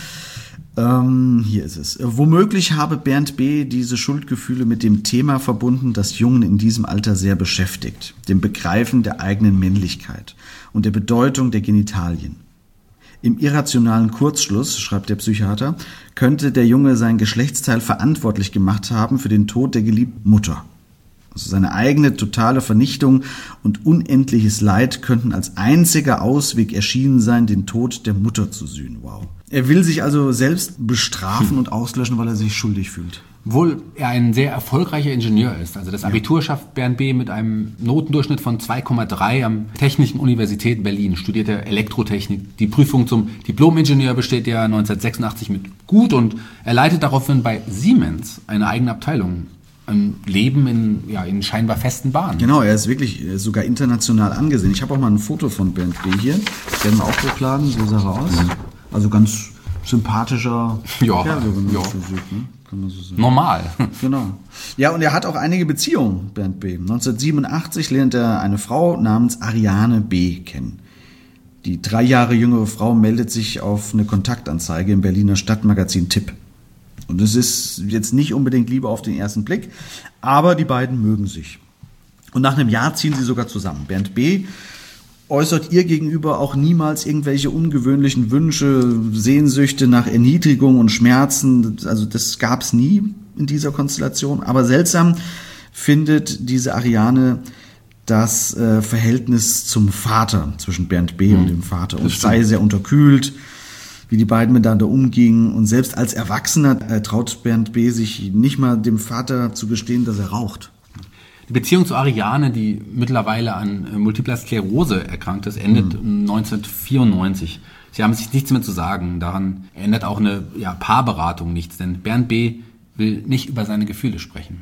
Hier ist es. Womöglich habe Bernd B. diese Schuldgefühle mit dem Thema verbunden, das Jungen in diesem Alter sehr beschäftigt, dem Begreifen der eigenen Männlichkeit und der Bedeutung der Genitalien. Im irrationalen Kurzschluss, schreibt der Psychiater, könnte der Junge sein Geschlechtsteil verantwortlich gemacht haben für den Tod der geliebten Mutter. Also seine eigene totale Vernichtung und unendliches Leid könnten als einziger Ausweg erschienen sein, den Tod der Mutter zu sühnen. Wow. Er will sich also selbst bestrafen und auslöschen, weil er sich schuldig fühlt. Obwohl er ein sehr erfolgreicher Ingenieur ist. Also das Abitur schafft Bernd B. mit einem Notendurchschnitt von 2,3 am Technischen Universität Berlin. Studiert er Elektrotechnik. Die Prüfung zum Diplom-Ingenieur besteht er 1986 mit gut und er leitet daraufhin bei Siemens eine eigene Abteilung. Ein Leben in scheinbar festen Bahnen. Genau, er ist wirklich sogar international angesehen. Ich habe auch mal ein Foto von Bernd B. hier. Das werden wir auch hochladen, so sah er aus. Also ganz sympathischer Kerl, Physik, ne? Kann man so sagen. Normal. Genau. Ja, und er hat auch einige Beziehungen, Bernd B. 1987 lernt er eine Frau namens Ariane B. kennen. Die 3 Jahre jüngere Frau meldet sich auf eine Kontaktanzeige im Berliner Stadtmagazin Tipp. Und es ist jetzt nicht unbedingt Liebe auf den ersten Blick, aber die beiden mögen sich. Und nach einem Jahr ziehen sie sogar zusammen. Bernd B. äußert ihr gegenüber auch niemals irgendwelche ungewöhnlichen Wünsche, Sehnsüchte nach Erniedrigung und Schmerzen. Also das gab es nie in dieser Konstellation. Aber seltsam findet diese Ariane das Verhältnis zum Vater, zwischen Bernd B. und dem Vater. Und sei sehr unterkühlt, wie die beiden miteinander umgingen. Und selbst als Erwachsener traut Bernd B. sich nicht mal dem Vater zu gestehen, dass er raucht. Die Beziehung zu Ariane, die mittlerweile an Multipler Sklerose erkrankt ist, endet 1994. Sie haben sich nichts mehr zu sagen. Daran ändert auch eine Paarberatung nichts, denn Bernd B. will nicht über seine Gefühle sprechen.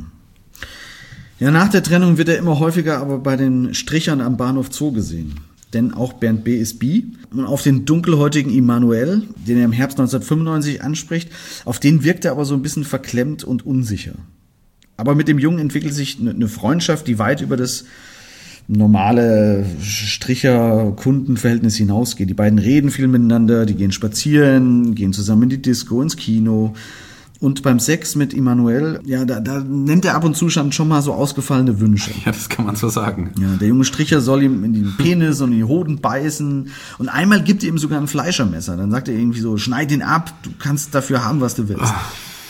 Ja, nach der Trennung wird er immer häufiger aber bei den Strichern am Bahnhof Zoo gesehen. Denn auch Bernd B. ist bi. Und auf den dunkelhäutigen Immanuel, den er im Herbst 1995 anspricht, auf den wirkt er aber so ein bisschen verklemmt und unsicher. Aber mit dem Jungen entwickelt sich eine Freundschaft, die weit über das normale Stricher-Kundenverhältnis hinausgeht. Die beiden reden viel miteinander, die gehen spazieren, gehen zusammen in die Disco, ins Kino. Und beim Sex mit Immanuel, da nennt er ab und zu schon mal so ausgefallene Wünsche. Ja, das kann man so sagen. Ja, der junge Stricher soll ihm in den Penis und in die Hoden beißen. Und einmal gibt er ihm sogar ein Fleischermesser. Dann sagt er irgendwie so, schneid ihn ab, du kannst dafür haben, was du willst.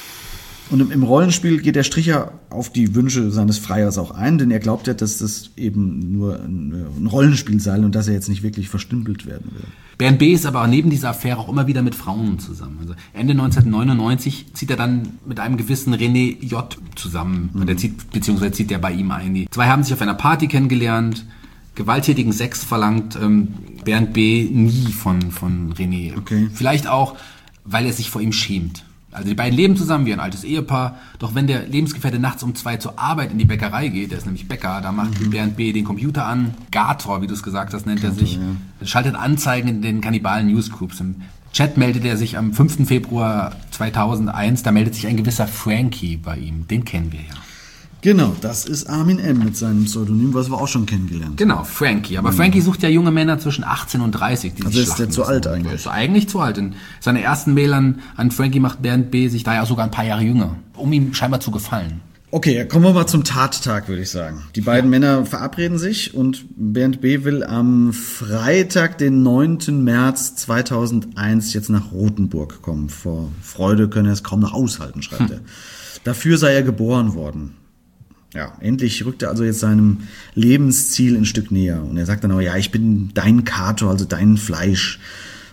Und im Rollenspiel geht der Stricher auf die Wünsche seines Freiers auch ein, denn er glaubt ja, dass das eben nur ein Rollenspiel sei und dass er jetzt nicht wirklich verstümpelt werden will. Bernd B. ist aber neben dieser Affäre auch immer wieder mit Frauen zusammen. Also Ende 1999 zieht er dann mit einem gewissen René J. zusammen. Der zieht er bei ihm ein. Die zwei haben sich auf einer Party kennengelernt, gewalttätigen Sex verlangt Bernd B. nie von René. Okay. Vielleicht auch, weil er sich vor ihm schämt. Also die beiden leben zusammen wie ein altes Ehepaar, doch wenn der Lebensgefährte nachts um 2 zur Arbeit in die Bäckerei geht, der ist nämlich Bäcker, da macht Bernd B. den Computer an, Gator, wie du es gesagt hast, nennt er sich, schaltet Anzeigen in den Kannibalen-Newsgroups. Im Chat meldet er sich am 5. Februar 2001, da meldet sich ein gewisser Frankie bei ihm, den kennen wir ja. Genau, das ist Armin M. mit seinem Pseudonym, was wir auch schon kennengelernt haben. Genau, Frankie. Aber Frankie sucht ja junge Männer zwischen 18 und 30. Die also ist der zu alt eigentlich? Der ist eigentlich zu alt. In seiner ersten Mail an Frankie macht Bernd B. sich daher sogar ein paar Jahre jünger, um ihm scheinbar zu gefallen. Okay, kommen wir mal zum Tattag, würde ich sagen. Die beiden Männer verabreden sich und Bernd B. will am Freitag, den 9. März 2001 jetzt nach Rothenburg kommen. Vor Freude könne er es kaum noch aushalten, schreibt er. Dafür sei er geboren worden. Ja, endlich rückt er also jetzt seinem Lebensziel ein Stück näher. Und er sagt dann aber, ja, ich bin dein Kater, also dein Fleisch.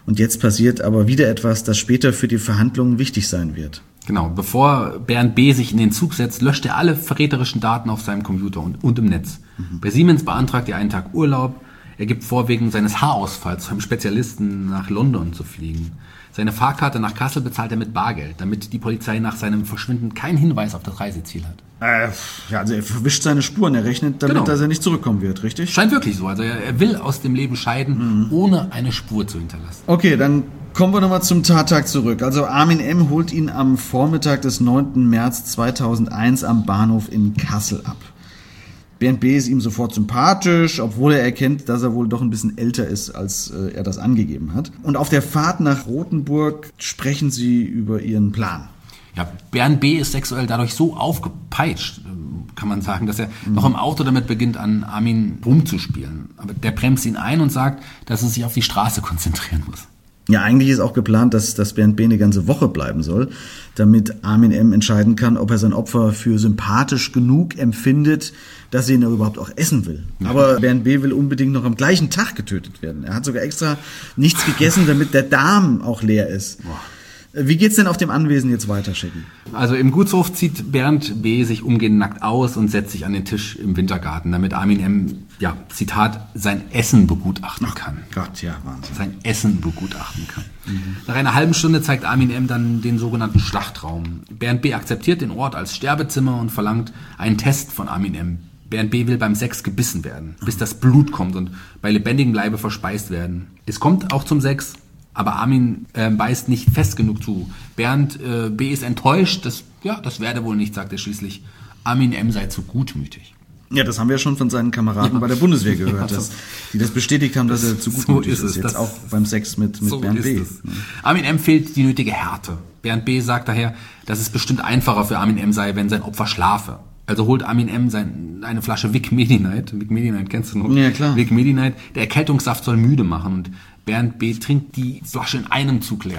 Und jetzt passiert aber wieder etwas, das später für die Verhandlungen wichtig sein wird. Genau, bevor Bernd B. sich in den Zug setzt, löscht er alle verräterischen Daten auf seinem Computer und im Netz. Bei Siemens beantragt er einen Tag Urlaub. Er gibt vor, wegen seines Haarausfalls zu einem Spezialisten nach London zu fliegen. Seine Fahrkarte nach Kassel bezahlt er mit Bargeld, damit die Polizei nach seinem Verschwinden keinen Hinweis auf das Reiseziel hat. Ja, also er verwischt seine Spuren, er rechnet damit, dass er nicht zurückkommen wird, richtig? Scheint wirklich so. Also er will aus dem Leben scheiden, ohne eine Spur zu hinterlassen. Okay, dann kommen wir nochmal zum Tattag zurück. Also Armin M. holt ihn am Vormittag des 9. März 2001 am Bahnhof in Kassel ab. Bernd B. ist ihm sofort sympathisch, obwohl er erkennt, dass er wohl doch ein bisschen älter ist, als er das angegeben hat. Und auf der Fahrt nach Rothenburg sprechen sie über ihren Plan. Ja, Bernd B. ist sexuell dadurch so aufgepeitscht, kann man sagen, dass er noch im Auto damit beginnt, an Armin rumzuspielen. Aber der bremst ihn ein und sagt, dass er sich auf die Straße konzentrieren muss. Ja, eigentlich ist auch geplant, dass Bernd B. eine ganze Woche bleiben soll, damit Armin M. entscheiden kann, ob er sein Opfer für sympathisch genug empfindet, dass er ihn überhaupt auch essen will. Ja. Aber Bernd B. will unbedingt noch am gleichen Tag getötet werden. Er hat sogar extra nichts gegessen, damit der Darm auch leer ist. Boah. Wie geht's denn auf dem Anwesen jetzt weiter, Shaggy? Also im Gutshof zieht Bernd B. sich umgehend nackt aus und setzt sich an den Tisch im Wintergarten, damit Armin M., ja, Zitat, sein Essen begutachten kann. Gott, ja, Wahnsinn. Sein Essen begutachten kann. Nach einer halben Stunde zeigt Armin M. dann den sogenannten Schlachtraum. Bernd B. akzeptiert den Ort als Sterbezimmer und verlangt einen Test von Armin M. Bernd B. will beim Sex gebissen werden, bis das Blut kommt und bei lebendigem Leibe verspeist werden. Es kommt auch zum Sex, aber Armin beißt nicht fest genug zu. Bernd B. ist enttäuscht, das werde wohl nicht, sagt er schließlich. Armin M. sei zu gutmütig. Ja, das haben wir schon von seinen Kameraden bei der Bundeswehr gehört, die das bestätigt haben, dass er zu gutmütig ist. Jetzt auch beim Sex mit so Bernd B. Armin M. fehlt die nötige Härte. Bernd B. sagt daher, dass es bestimmt einfacher für Armin M. sei, wenn sein Opfer schlafe. Also holt Armin M. eine Flasche Vic Medi-Night. Vic Medi-Night kennst du noch? Ja, klar. Vic Medi-Night. Der Erkältungssaft soll müde machen und Bernd B. trinkt die Flasche in einem Zug leer.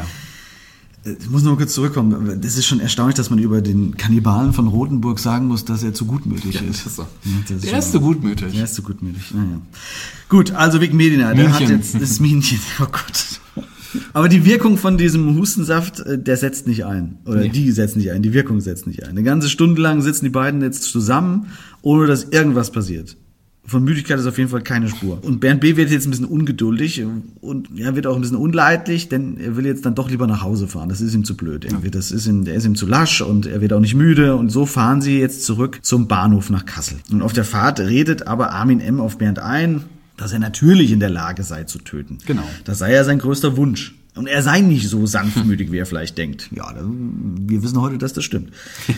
Ich muss noch kurz zurückkommen. Das ist schon erstaunlich, dass man über den Kannibalen von Rothenburg sagen muss, dass er zu gutmütig ist. Das ist so. Der ist zu gutmütig. Der ist zu gutmütig. Naja. Gut, also Vic Medi-Night. Der hat jetzt das Minchen. Oh Gott. Aber die Wirkung von diesem Hustensaft, der setzt nicht ein. Oder die setzt nicht ein. Die Wirkung setzt nicht ein. Eine ganze Stunde lang sitzen die beiden jetzt zusammen, ohne dass irgendwas passiert. Von Müdigkeit ist auf jeden Fall keine Spur. Und Bernd B. wird jetzt ein bisschen ungeduldig und wird auch ein bisschen unleidlich, denn er will jetzt dann doch lieber nach Hause fahren. Das ist ihm zu blöd. Der ist ihm zu lasch und er wird auch nicht müde. Und so fahren sie jetzt zurück zum Bahnhof nach Kassel. Und auf der Fahrt redet aber Armin M. auf Bernd ein, dass er natürlich in der Lage sei zu töten. Genau. Das sei ja sein größter Wunsch. Und er sei nicht so sanftmütig, wie er vielleicht denkt. Ja, wir wissen heute, dass das stimmt.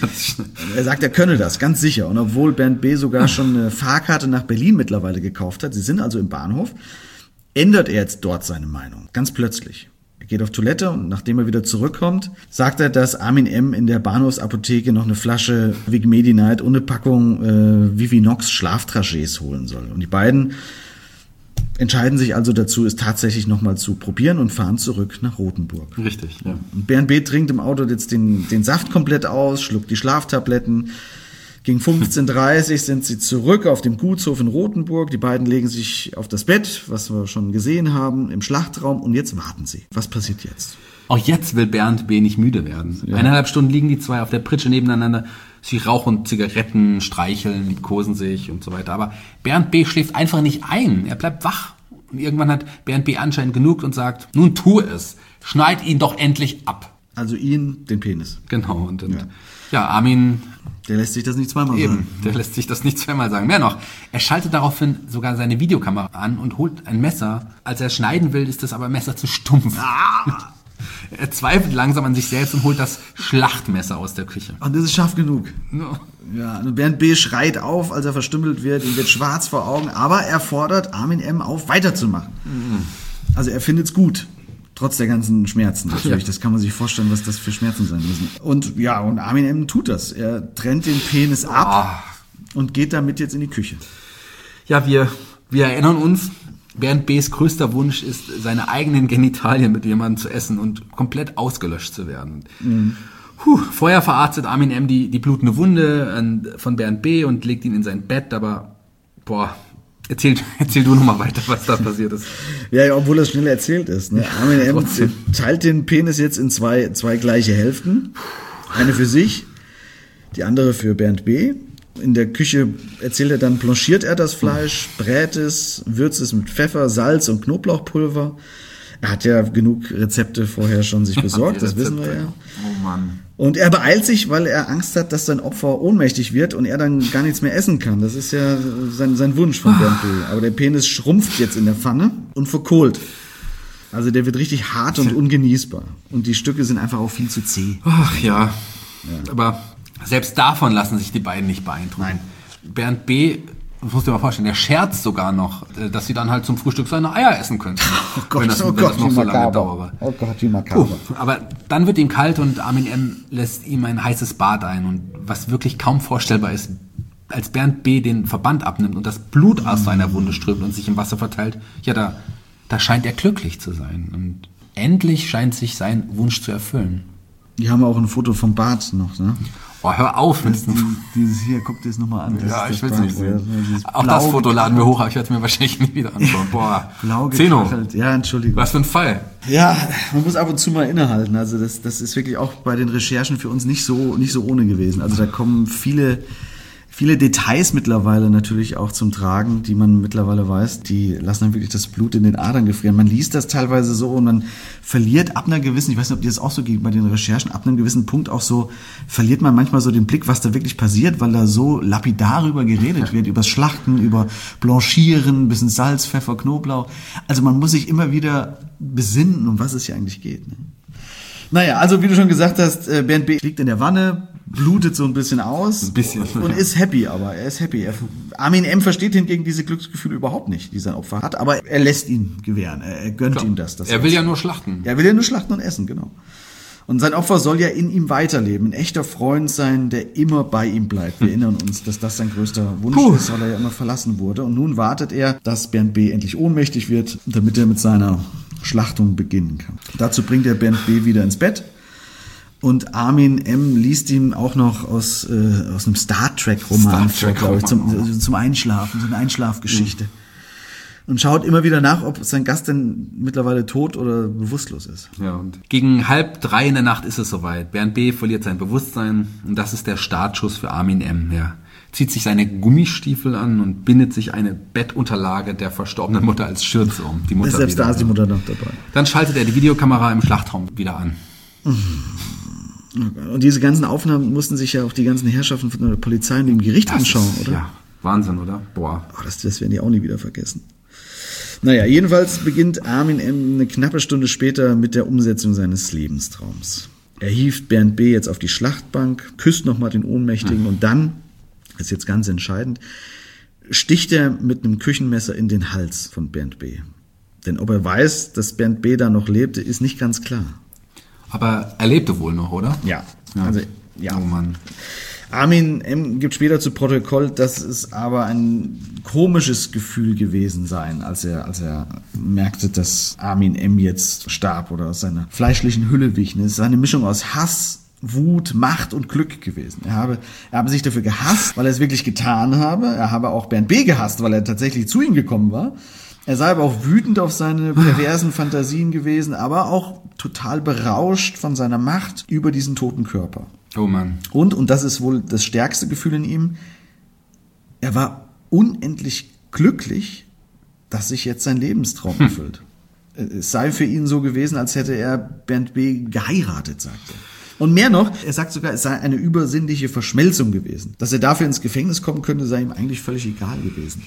Er sagt, er könne das, ganz sicher. Und obwohl Bernd B. sogar schon eine Fahrkarte nach Berlin mittlerweile gekauft hat, sie sind also im Bahnhof, ändert er jetzt dort seine Meinung. Ganz plötzlich. Er geht auf Toilette und nachdem er wieder zurückkommt, sagt er, dass Armin M. in der Bahnhofsapotheke noch eine Flasche Vic Medi-Night und eine Packung Vivinox Schlaftrachés holen soll. Und die beiden entscheiden sich also dazu, es tatsächlich nochmal zu probieren und fahren zurück nach Rothenburg. Richtig, ja. Und Bernd B. trinkt im Auto jetzt den Saft komplett aus, schluckt die Schlaftabletten. Gegen 15:30 sind sie zurück auf dem Gutshof in Rothenburg. Die beiden legen sich auf das Bett, was wir schon gesehen haben, im Schlachtraum. Und jetzt warten sie. Was passiert jetzt? Auch jetzt will Bernd B. nicht müde werden. Ja. 1,5 Stunden liegen die zwei auf der Pritsche nebeneinander. Sie rauchen Zigaretten, streicheln, liebkosen sich und so weiter. Aber Bernd B. schläft einfach nicht ein. Er bleibt wach. Und irgendwann hat Bernd B. anscheinend genug und sagt, nun tu es. Schneid ihn doch endlich ab. Also ihn, den Penis. Genau. Und Armin... Der lässt sich das nicht zweimal sagen. Der lässt sich das nicht zweimal sagen. Mehr noch, er schaltet daraufhin sogar seine Videokamera an und holt ein Messer. Als er es schneiden will, ist das aber Messer zu stumpf. Er zweifelt langsam an sich selbst und holt das Schlachtmesser aus der Küche. Und das ist scharf genug. Ja, und Bernd B. schreit auf, als er verstümmelt wird, ihm wird schwarz vor Augen, aber er fordert Armin M. auf, weiterzumachen. Also er findet's gut. Trotz der ganzen Schmerzen natürlich. Das kann man sich vorstellen, was das für Schmerzen sein müssen. Und Armin M. tut das. Er trennt den Penis ab und geht damit jetzt in die Küche. Ja, wir erinnern uns, Bernd B.'s größter Wunsch ist, seine eigenen Genitalien mit jemandem zu essen und komplett ausgelöscht zu werden. Vorher verarztet Armin M. die blutende Wunde von Bernd B. und legt ihn in sein Bett, aber Erzähl du nochmal weiter, was da passiert ist. Ja, obwohl das schnell erzählt ist. Ne? Armin M. teilt den Penis jetzt in zwei gleiche Hälften. Eine für sich, die andere für Bernd B. In der Küche, erzählt er dann, blanchiert er das Fleisch, brät es, würzt es mit Pfeffer, Salz und Knoblauchpulver. Er hat ja genug Rezepte vorher schon sich besorgt, das wissen wir ja. Oh Mann. Und er beeilt sich, weil er Angst hat, dass sein Opfer ohnmächtig wird und er dann gar nichts mehr essen kann. Das ist ja sein Wunsch von Bernd B. Aber der Penis schrumpft jetzt in der Pfanne und verkohlt. Also der wird richtig hart und ungenießbar. Und die Stücke sind einfach auch viel zu zäh. Ach ja. Aber selbst davon lassen sich die beiden nicht beeindrucken. Nein. Bernd B., das musst du dir mal vorstellen, der scherzt sogar noch, dass sie dann halt zum Frühstück seine Eier essen könnten. Oh Gott, wenn das noch wie so lange makaber. dauere. Oh Gott, wie makaber. Aber dann wird ihm kalt und Armin M. lässt ihm ein heißes Bad ein. Und was wirklich kaum vorstellbar ist, als Bernd B. den Verband abnimmt und das Blut aus seiner Wunde strömt und sich im Wasser verteilt, ja, da scheint er glücklich zu sein. Und endlich scheint sich sein Wunsch zu erfüllen. Die haben auch ein Foto vom Bad noch, ne? Oh, hör auf. Dieses hier, guck dir das nochmal an. Ja, das ich will es Bad, nicht sehen. dieses Auch das Foto laden wir hoch, aber ich werde es mir wahrscheinlich nie wieder anschauen. Boah, Blau Zeno, gekachelt. Ja, Entschuldigung. was für ein Fall. Ja, man muss ab und zu mal innehalten. Also das ist wirklich auch bei den Recherchen für uns nicht so ohne gewesen. Also da kommen viele Details mittlerweile natürlich auch zum Tragen, die man mittlerweile weiß, die lassen dann wirklich das Blut in den Adern gefrieren. Man liest das teilweise so und man verliert ab einer gewissen, ich weiß nicht, ob dir das auch so geht bei den Recherchen, ab einem gewissen Punkt auch so, verliert man manchmal so den Blick, was da wirklich passiert, weil da so lapidar darüber geredet wird, über Schlachten, über Blanchieren, bisschen Salz, Pfeffer, Knoblauch. Also man muss sich immer wieder besinnen, um was es hier eigentlich geht. Ne? Naja, also wie du schon gesagt hast, Bernd B. liegt in der Wanne, blutet so ein bisschen aus. Ein bisschen. Und ist happy, aber er ist happy. Armin M. versteht hingegen diese Glücksgefühle überhaupt nicht, die sein Opfer hat, aber er lässt ihn gewähren. Er gönnt ihm das. Er will ja nur schlachten. Er will ja nur schlachten und essen, genau. Und sein Opfer soll ja in ihm weiterleben, ein echter Freund sein, der immer bei ihm bleibt. Wir erinnern uns, dass das sein größter Wunsch ist, weil er ja immer verlassen wurde. Und nun wartet er, dass Bernd B. endlich ohnmächtig wird, damit er mit seiner Schlachtung beginnen kann. Dazu bringt er Bernd B. wieder ins Bett. Und Armin M. liest ihm auch noch aus einem Star Trek-Roman vor, glaube ich, zum Einschlafen, so eine Einschlafgeschichte. Und schaut immer wieder nach, ob sein Gast denn mittlerweile tot oder bewusstlos ist. Ja, und gegen 2:30 in der Nacht ist es soweit. Bernd B. verliert sein Bewusstsein und das ist der Startschuss für Armin M. Er zieht sich seine Gummistiefel an und bindet sich eine Bettunterlage der verstorbenen Mutter als Schürze um. Die Mutter selbst da ist die Mutter noch dabei. Dann schaltet er die Videokamera im Schlachtraum wieder an. Und diese ganzen Aufnahmen mussten sich ja auch die ganzen Herrschaften von der Polizei und dem Gericht anschauen, oder? Ja, Wahnsinn, oder? Boah. Oh, das werden die auch nie wieder vergessen. Naja, jedenfalls beginnt Armin M. eine knappe Stunde später mit der Umsetzung seines Lebenstraums. Er hieft Bernd B. jetzt auf die Schlachtbank, küsst nochmal den Ohnmächtigen und dann, das ist jetzt ganz entscheidend, sticht er mit einem Küchenmesser in den Hals von Bernd B. Denn ob er weiß, dass Bernd B. da noch lebte, ist nicht ganz klar. Aber er lebte wohl noch, oder? Ja. Also, ja. Oh Mann. Armin M. gibt später zu Protokoll, dass es aber ein komisches Gefühl gewesen sein, als er merkte, dass Armin M. jetzt starb oder aus seiner fleischlichen Hülle wich. Es ist eine Mischung aus Hass, Wut, Macht und Glück gewesen. Er habe sich dafür gehasst, weil er es wirklich getan habe. Er habe auch Bernd B. gehasst, weil er tatsächlich zu ihm gekommen war. Er sei aber auch wütend auf seine perversen Fantasien gewesen, aber auch total berauscht von seiner Macht über diesen toten Körper. Oh Mann. Und das ist wohl das stärkste Gefühl in ihm, er war unendlich glücklich, dass sich jetzt sein Lebenstraum erfüllt. Es sei für ihn so gewesen, als hätte er Bernd B. geheiratet, sagt er. Und mehr noch, er sagt sogar, es sei eine übersinnliche Verschmelzung gewesen. Dass er dafür ins Gefängnis kommen könnte, sei ihm eigentlich völlig egal gewesen.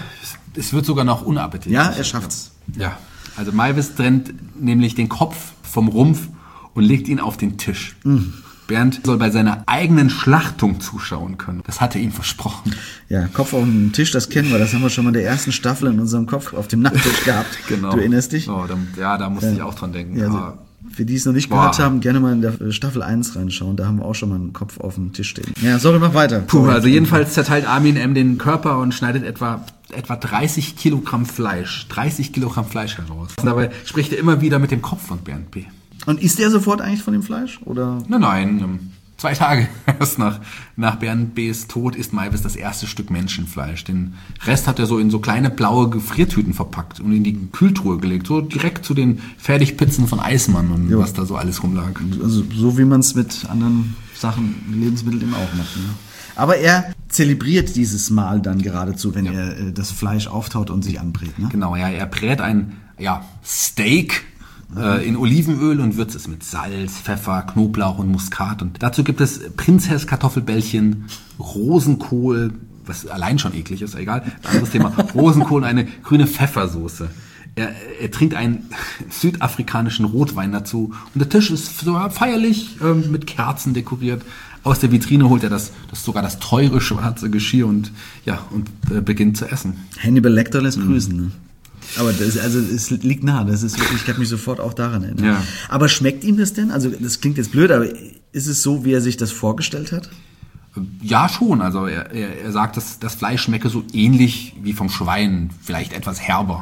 Es wird sogar noch unappetitlich. Ja, er schafft's. Ja, also Maivis trennt nämlich den Kopf vom Rumpf und legt ihn auf den Tisch. Bernd soll bei seiner eigenen Schlachtung zuschauen können. Das hatte ihm versprochen. Ja, Kopf auf dem Tisch, das kennen wir. Das haben wir schon mal in der ersten Staffel in unserem Kopf auf dem Nachttisch gehabt. Genau. Du erinnerst dich? Oh, da musste ich auch dran denken. Ja, also, für die es noch nicht gehört haben, gerne mal in der Staffel 1 reinschauen. Da haben wir auch schon mal einen Kopf auf dem Tisch stehen. Ja, sorry, mach weiter. Also jedenfalls zerteilt Armin M. den Körper und schneidet etwa 30 Kilogramm Fleisch heraus. Und dabei spricht er immer wieder mit dem Kopf von Bernd B. Und isst der sofort eigentlich von dem Fleisch? Oder? Nein. 2 Tage erst nach Bernd B.'s Tod isst Meiwes das erste Stück Menschenfleisch. Den Rest hat er so in so kleine blaue Gefriertüten verpackt und in die Kühltruhe gelegt. So direkt zu den Fertigpizzen von Eismann und was da so alles rumlag. Also so wie man es mit anderen Sachen, Lebensmitteln eben auch macht. Ne? Aber er zelebriert dieses Mahl dann geradezu, wenn er das Fleisch auftaut und sich anbrät. Ne? Genau, ja, er brät ein Steak in Olivenöl und würzt es mit Salz, Pfeffer, Knoblauch und Muskat. Und dazu gibt es Prinzess-Kartoffelbällchen, Rosenkohl, was allein schon eklig ist, egal, anderes Thema, Rosenkohl und eine grüne Pfeffersoße. Er trinkt einen südafrikanischen Rotwein dazu und der Tisch ist so feierlich mit Kerzen dekoriert. Aus der Vitrine holt er sogar das teure schwarze Geschirr und beginnt zu essen. Hannibal Lecter lässt grüßen, ne? Aber es liegt nah, das ist wirklich, ich kann mich sofort auch daran erinnern. Ja. Aber schmeckt ihm das denn? Also das klingt jetzt blöd, aber ist es so, wie er sich das vorgestellt hat? Ja, schon. Also er sagt, dass das Fleisch schmecke so ähnlich wie vom Schwein, vielleicht etwas herber.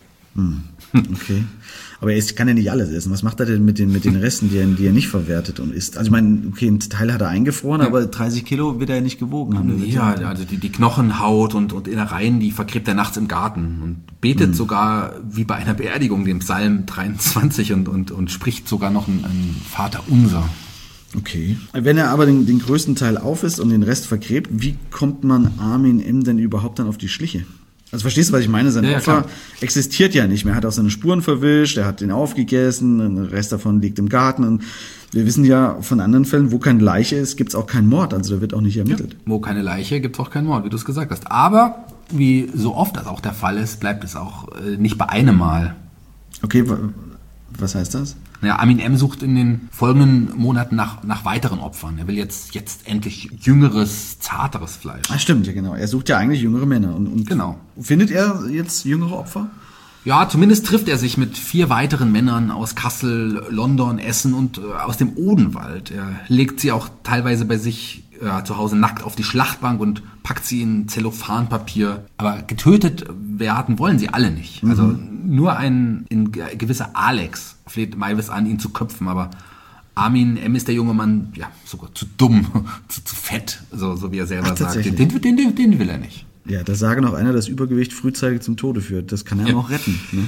Okay. Aber er kann ja nicht alles essen. Was macht er denn mit den Resten, die er nicht verwertet und isst? Also ich meine, okay, ein Teil hat er eingefroren, aber 30 Kilo wird er ja nicht gewogen haben. Ja, also die Knochenhaut und Innereien, die vergräbt er nachts im Garten und betet sogar wie bei einer Beerdigung den Psalm 23 und spricht sogar noch ein Vaterunser. Okay. Wenn er aber den größten Teil aufisst und den Rest vergräbt, wie kommt man Armin M. denn überhaupt dann auf die Schliche? Also verstehst du, was ich meine? Sein Opfer existiert ja nicht mehr. Er hat auch seine Spuren verwischt, er hat den aufgegessen, der Rest davon liegt im Garten. Und wir wissen ja von anderen Fällen, wo keine Leiche ist, gibt's auch keinen Mord. Also da wird auch nicht ermittelt. Ja, wo keine Leiche, gibt's auch keinen Mord, wie du es gesagt hast. Aber, wie so oft das auch der Fall ist, bleibt es auch nicht bei einem Mal. Okay, was heißt das? Ja, Armin M. sucht in den folgenden Monaten nach weiteren Opfern. Er will jetzt endlich jüngeres, zarteres Fleisch. Ah, stimmt, ja genau. Er sucht ja eigentlich jüngere Männer. Und genau. Findet er jetzt jüngere Opfer? Ja, zumindest trifft er sich mit 4 weiteren Männern aus Kassel, London, Essen und aus dem Odenwald. Er legt sie auch teilweise bei sich zu Hause nackt auf die Schlachtbank und packt sie in Zellophanpapier. Aber getötet werden wollen sie alle nicht. Also nur ein gewisser Alex fleht Meiwes an, ihn zu köpfen. Aber Armin M. ist der junge Mann sogar zu dumm, zu fett, so wie er selber sagt. Den will er nicht. Ja, da sage noch einer, dass Übergewicht frühzeitig zum Tode führt. Das kann er noch retten. Ne?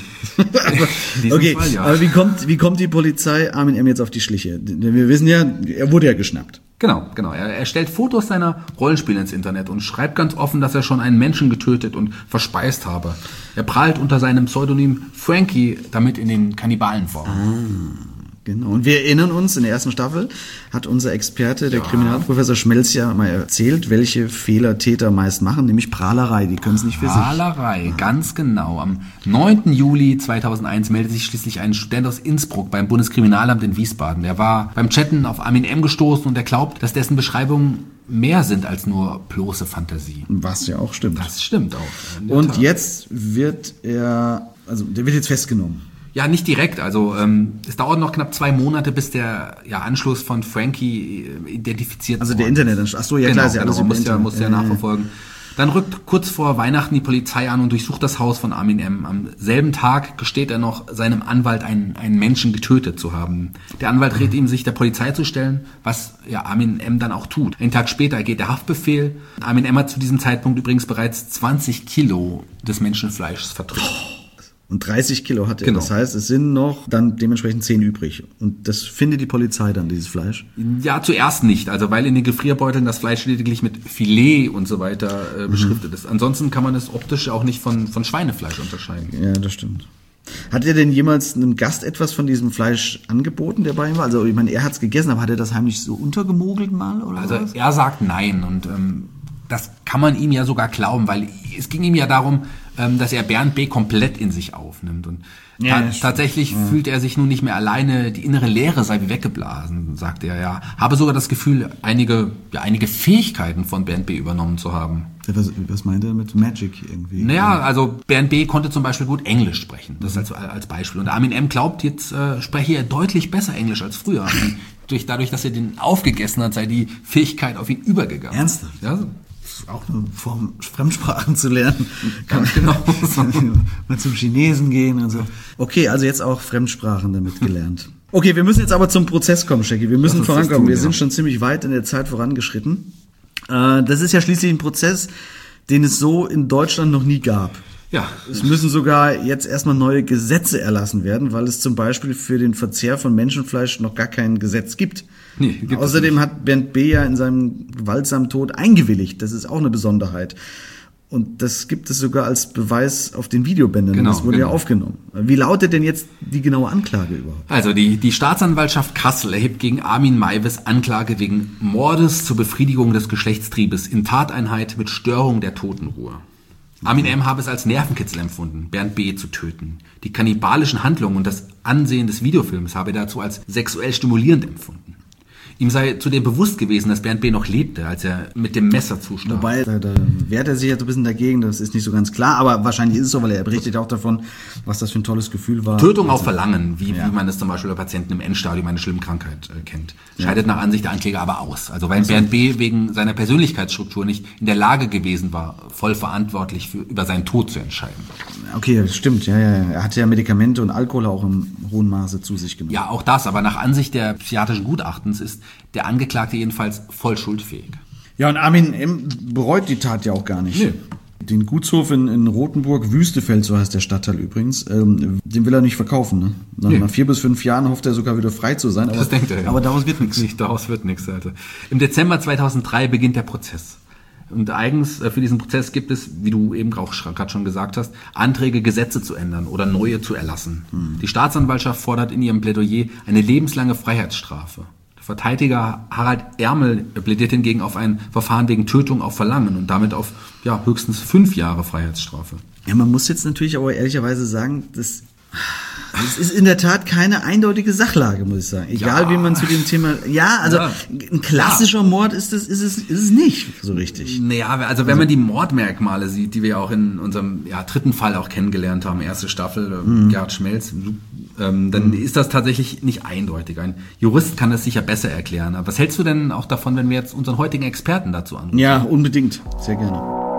Okay, Fall, aber wie kommt die Polizei Armin M. jetzt auf die Schliche? Wir wissen ja, er wurde ja geschnappt. Genau. Er stellt Fotos seiner Rollenspiele ins Internet und schreibt ganz offen, dass er schon einen Menschen getötet und verspeist habe. Er prahlt unter seinem Pseudonym Frankie damit in den Kannibalen vor. Genau. Und wir erinnern uns, in der ersten Staffel hat unser Experte, der Kriminalprofessor Schmelz, ja mal erzählt, welche Fehler Täter meist machen, nämlich Prahlerei. Die können es nicht für sich. Prahlerei, ganz genau. Am 9. Juli 2001 meldete sich schließlich ein Student aus Innsbruck beim Bundeskriminalamt in Wiesbaden. Der war beim Chatten auf Armin M. gestoßen und er glaubt, dass dessen Beschreibungen mehr sind als nur bloße Fantasie. Was ja auch stimmt. Das stimmt auch. Und jetzt wird der wird jetzt festgenommen. Ja, nicht direkt. Also es dauert noch knapp 2 Monate, bis der Anschluss von Frankie identifiziert wird. Also der Internetanschluss. Ach so, ja klar, ist ja alles über Internet. Muss ja nachverfolgen. Dann rückt kurz vor Weihnachten die Polizei an und durchsucht das Haus von Armin M. Am selben Tag gesteht er noch seinem Anwalt, einen Menschen getötet zu haben. Der Anwalt rät ihm, sich der Polizei zu stellen, was Armin M. dann auch tut. Einen Tag später ergeht der Haftbefehl. Armin M. hat zu diesem Zeitpunkt übrigens bereits 20 Kilo des Menschenfleisches verdrückt. Und 30 Kilo hat er. Genau. Das heißt, es sind noch dann dementsprechend 10 übrig. Und das findet die Polizei dann, dieses Fleisch? Ja, zuerst nicht. Also weil in den Gefrierbeuteln das Fleisch lediglich mit Filet und so weiter beschriftet ist. Ansonsten kann man es optisch auch nicht von Schweinefleisch unterscheiden. Ja, das stimmt. Hat er denn jemals einem Gast etwas von diesem Fleisch angeboten, der bei ihm war? Also ich meine, er hat es gegessen, aber hat er das heimlich so untergemogelt mal? Oder also was? Er sagt nein und das kann man ihm ja sogar glauben, weil es ging ihm ja darum, dass er Bernd B. komplett in sich aufnimmt. Und tatsächlich fühlt er sich nun nicht mehr alleine, die innere Leere sei wie weggeblasen, sagt er ja. Habe sogar das Gefühl, einige Fähigkeiten von Bernd B. übernommen zu haben. Was meint er mit Magic irgendwie? Naja, also Bernd B. konnte zum Beispiel gut Englisch sprechen, das als Beispiel. Und Armin M. glaubt, jetzt spreche er deutlich besser Englisch als früher. Dadurch, dass er den aufgegessen hat, sei die Fähigkeit auf ihn übergegangen. Ernsthaft? Ja, so. Auch eine Form, Fremdsprachen zu lernen. Ganz genau. Mal zum Chinesen gehen und so. Okay, also jetzt auch Fremdsprachen damit gelernt. Okay, wir müssen jetzt aber zum Prozess kommen, Shaggy. Wir müssen vorankommen. Wir sind schon schon ziemlich weit in der Zeit vorangeschritten. Das ist ja schließlich ein Prozess, den es so in Deutschland noch nie gab. Ja. Es müssen sogar jetzt erstmal neue Gesetze erlassen werden, weil es zum Beispiel für den Verzehr von Menschenfleisch noch gar kein Gesetz gibt. Nee, gibt Außerdem hat Bernd B. ja in seinem gewaltsamen Tod eingewilligt. Das ist auch eine Besonderheit. Und das gibt es sogar als Beweis auf den Videobändern. Genau, das wurde ja aufgenommen. Wie lautet denn jetzt die genaue Anklage überhaupt? Also die Staatsanwaltschaft Kassel erhebt gegen Armin Maivis Anklage wegen Mordes zur Befriedigung des Geschlechtstriebes in Tateinheit mit Störung der Totenruhe. Armin M. habe es als Nervenkitzel empfunden, Bernd B. zu töten. Die kannibalischen Handlungen und das Ansehen des Videofilms habe er dazu als sexuell stimulierend empfunden. Ihm sei zudem bewusst gewesen, dass Bernd B. noch lebte, als er mit dem Messer zustarb. Wobei, da wehrt er sich ja so ein bisschen dagegen, das ist nicht so ganz klar, aber wahrscheinlich ist es so, weil er berichtet auch davon, was das für ein tolles Gefühl war. Tötung auf Verlangen, wie man es zum Beispiel bei Patienten im Endstadium einer schlimmen Krankheit kennt. Scheidet nach Ansicht der Ankläger aber aus. Also weil Bernd B. wegen seiner Persönlichkeitsstruktur nicht in der Lage gewesen war, voll verantwortlich über seinen Tod zu entscheiden. Okay, das stimmt, ja. Er hatte ja Medikamente und Alkohol auch im hohen Maße zu sich genommen. Ja, auch das, aber nach Ansicht der psychiatrischen Gutachtens ist der Angeklagte jedenfalls voll schuldfähig. Ja, und Armin M. bereut die Tat ja auch gar nicht. Nee. Den Gutshof in Rothenburg, Wüstefeld, so heißt der Stadtteil übrigens, den will er nicht verkaufen. Ne? Nach 4 bis 5 Jahren hofft er sogar wieder frei zu sein. Aber, das denkt er, ja. Aber daraus wird nichts. Daraus wird nichts, Alter. Im Dezember 2003 beginnt der Prozess. Und eigens für diesen Prozess gibt es, wie du eben auch gerade schon gesagt hast, Anträge, Gesetze zu ändern oder neue zu erlassen. Die Staatsanwaltschaft fordert in ihrem Plädoyer eine lebenslange Freiheitsstrafe. Der Verteidiger Harald Ermel plädiert hingegen auf ein Verfahren wegen Tötung auf Verlangen und damit auf höchstens 5 Jahre Freiheitsstrafe. Ja, man muss jetzt natürlich aber ehrlicherweise sagen, das ist in der Tat keine eindeutige Sachlage, muss ich sagen. Egal, wie man zu dem Thema... Ja, also ein klassischer Mord ist es nicht so richtig. Naja, also wenn man die Mordmerkmale sieht, die wir auch in unserem dritten Fall auch kennengelernt haben, erste Staffel, Gerhard Schmelz, dann ist das tatsächlich nicht eindeutig. Ein Jurist kann das sicher besser erklären. Aber was hältst du denn auch davon, wenn wir jetzt unseren heutigen Experten dazu anrufen? Ja, unbedingt. Sehr gerne.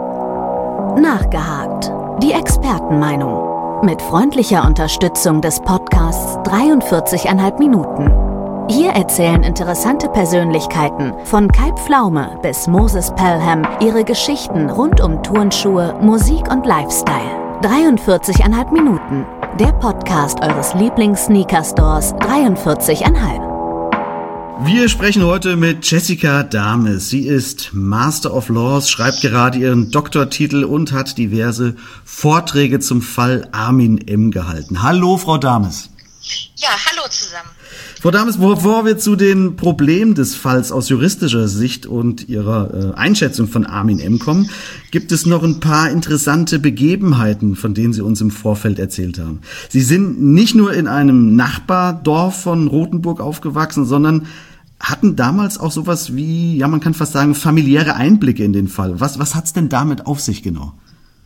Nachgehakt. Die Expertenmeinung. Mit freundlicher Unterstützung des Podcasts 43,5 Minuten. Hier erzählen interessante Persönlichkeiten von Kai Pflaume bis Moses Pelham ihre Geschichten rund um Turnschuhe, Musik und Lifestyle. 43,5 Minuten. Der Podcast eures Lieblings-Sneaker-Stores 43,5. Wir sprechen heute mit Jessica Dames. Sie ist Master of Laws, schreibt gerade ihren Doktortitel und hat diverse Vorträge zum Fall Armin M. gehalten. Hallo, Frau Dames. Ja, hallo zusammen. Frau Dames, bevor wir zu den Problemen des Falls aus juristischer Sicht und Ihrer Einschätzung von Armin M. kommen, gibt es noch ein paar interessante Begebenheiten, von denen Sie uns im Vorfeld erzählt haben. Sie sind nicht nur in einem Nachbardorf von Rothenburg aufgewachsen, sondern hatten damals auch sowas wie, man kann fast sagen, familiäre Einblicke in den Fall. Was hat's denn damit auf sich genau?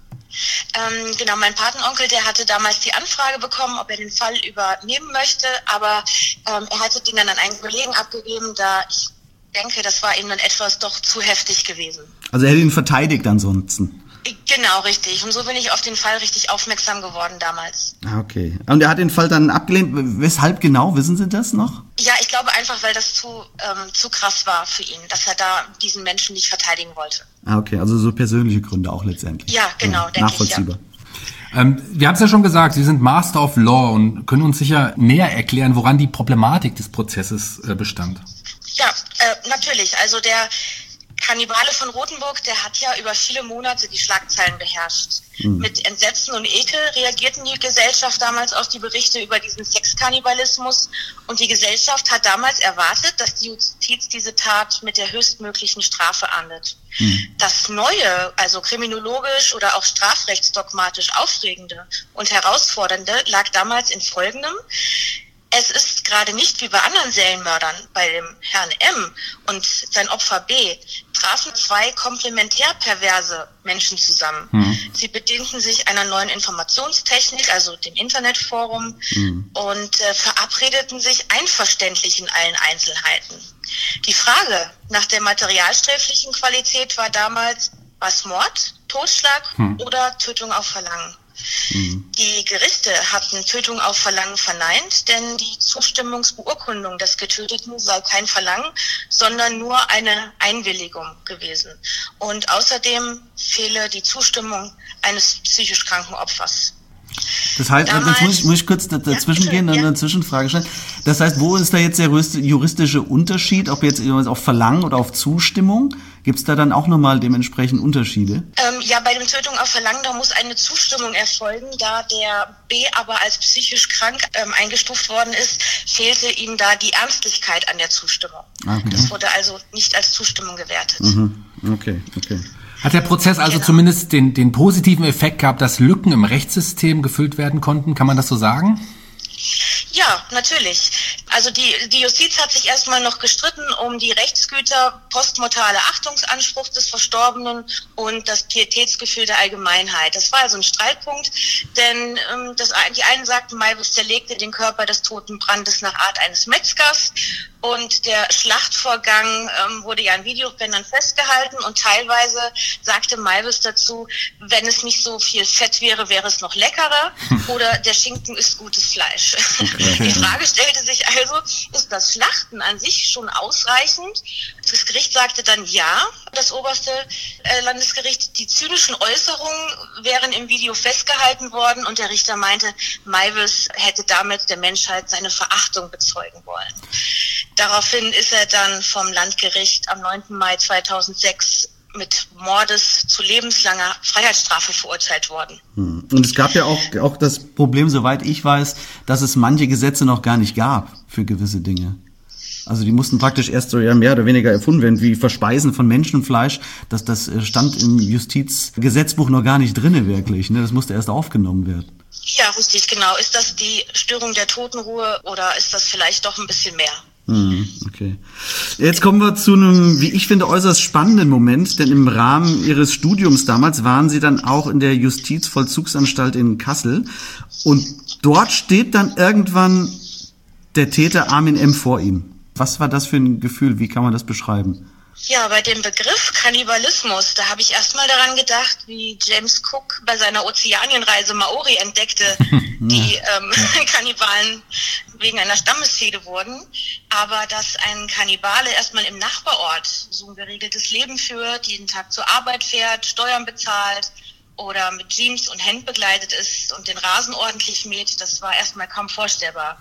Genau, mein Patenonkel, der hatte damals die Anfrage bekommen, ob er den Fall übernehmen möchte, aber er hatte den dann an einen Kollegen abgegeben, da ich denke, das war ihm dann etwas doch zu heftig gewesen. Also er hätte ihn verteidigt ansonsten? Genau, richtig. Und so bin ich auf den Fall richtig aufmerksam geworden damals. Okay. Und er hat den Fall dann abgelehnt. Weshalb genau? Wissen Sie das noch? Ja, ich glaube einfach, weil das zu krass war für ihn, dass er da diesen Menschen nicht verteidigen wollte. Okay. Also so persönliche Gründe auch letztendlich. Ja, genau, denke ich, ja. Nachvollziehbar. Wir haben es ja schon gesagt, Sie sind Master of Law und können uns sicher näher erklären, woran die Problematik des Prozesses bestand. Ja, natürlich. Also der Kannibale von Rothenburg, der hat ja über viele Monate die Schlagzeilen beherrscht. Mit Entsetzen und Ekel reagierten die Gesellschaft damals auf die Berichte über diesen Sexkannibalismus und die Gesellschaft hat damals erwartet, dass die Justiz diese Tat mit der höchstmöglichen Strafe ahndet. Das Neue, also kriminologisch oder auch strafrechtsdogmatisch Aufregende und Herausfordernde lag damals in Folgendem. Es ist gerade nicht wie bei anderen Serienmördern, bei dem Herrn M. und sein Opfer B, trafen 2 komplementär perverse Menschen zusammen. Sie bedienten sich einer neuen Informationstechnik, also dem Internetforum, und verabredeten sich einverständlich in allen Einzelheiten. Die Frage nach der materialsträflichen Qualität war damals, was Mord, Totschlag oder Tötung auf Verlangen? Die Gerichte hatten Tötung auf Verlangen verneint, denn die Zustimmungsbeurkundung des Getöteten sei kein Verlangen, sondern nur eine Einwilligung gewesen. Und außerdem fehle die Zustimmung eines psychisch kranken Opfers. Das heißt, jetzt muss ich kurz dazwischen gehen und eine Zwischenfrage stellen. Das heißt, wo ist da jetzt der juristische Unterschied, ob jetzt auf Verlangen oder auf Zustimmung? Gibt es da dann auch nochmal dementsprechend Unterschiede? Ja, bei dem Tötung auf Verlangen, da muss eine Zustimmung erfolgen. Da der B aber als psychisch krank eingestuft worden ist, fehlte ihm da die Ernstlichkeit an der Zustimmung. Okay. Das wurde also nicht als Zustimmung gewertet. Okay. Hat der Prozess also zumindest den positiven Effekt gehabt, dass Lücken im Rechtssystem gefüllt werden konnten? Kann man das so sagen? Ja, natürlich. Also die Justiz hat sich erstmal noch gestritten um die Rechtsgüter, postmortale Achtungsanspruch des Verstorbenen und das Pietätsgefühl der Allgemeinheit. Das war also ein Streitpunkt, denn die einen sagten, Meiwes zerlegte den Körper des toten Brandes nach Art eines Metzgers. Und der Schlachtvorgang wurde ja in Videobändern festgehalten und teilweise sagte Meiwes dazu, wenn es nicht so viel Fett wäre, wäre es noch leckerer oder der Schinken ist gutes Fleisch. Die Frage stellte sich also, ist das Schlachten an sich schon ausreichend? Das Gericht sagte dann ja, das oberste Landesgericht, die zynischen Äußerungen wären im Video festgehalten worden und der Richter meinte, Meiwes hätte damit der Menschheit seine Verachtung bezeugen wollen. Daraufhin ist er dann vom Landgericht am 9. Mai 2006 mit Mordes zu lebenslanger Freiheitsstrafe verurteilt worden. Und es gab ja auch das Problem, soweit ich weiß, dass es manche Gesetze noch gar nicht gab für gewisse Dinge. Also die mussten praktisch erst so mehr oder weniger erfunden werden, wie Verspeisen von Menschenfleisch. Das stand im Justizgesetzbuch noch gar nicht drinne wirklich. Ne? Das musste erst aufgenommen werden. Ja, richtig, genau. Ist das die Störung der Totenruhe oder ist das vielleicht doch ein bisschen mehr? Okay. Jetzt kommen wir zu einem, wie ich finde, äußerst spannenden Moment, denn im Rahmen Ihres Studiums damals waren Sie dann auch in der Justizvollzugsanstalt in Kassel und dort steht dann irgendwann der Täter Armin M. vor ihm. Was war das für ein Gefühl? Wie kann man das beschreiben? Ja, bei dem Begriff Kannibalismus, da habe ich erstmal daran gedacht, wie James Cook bei seiner Ozeanienreise Maori entdeckte, die Kannibalen wegen einer Stammesfehde wurden, aber dass ein Kannibale erstmal im Nachbarort so ein geregeltes Leben führt, jeden Tag zur Arbeit fährt, Steuern bezahlt oder mit Jeans und Hemd bekleidet ist und den Rasen ordentlich mäht, das war erstmal kaum vorstellbar.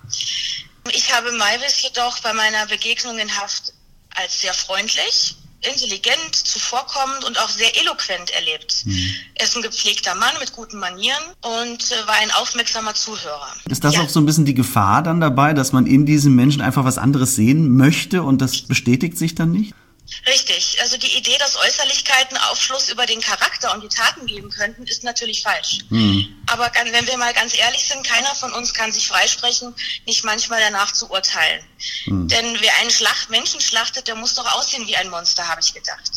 Ich habe Meiwes jedoch bei meiner Begegnung in Haft als sehr freundlich, intelligent, zuvorkommend und auch sehr eloquent erlebt. Er ist ein gepflegter Mann mit guten Manieren und war ein aufmerksamer Zuhörer. Ist das auch so ein bisschen die Gefahr dann dabei, dass man in diesem Menschen einfach was anderes sehen möchte und das bestätigt sich dann nicht? Richtig. Also die Idee, dass Äußerlichkeiten Aufschluss über den Charakter und die Taten geben könnten, ist natürlich falsch. Aber wenn wir mal ganz ehrlich sind, keiner von uns kann sich freisprechen, nicht manchmal danach zu urteilen. Denn wer einen Menschen schlachtet, der muss doch aussehen wie ein Monster, habe ich gedacht.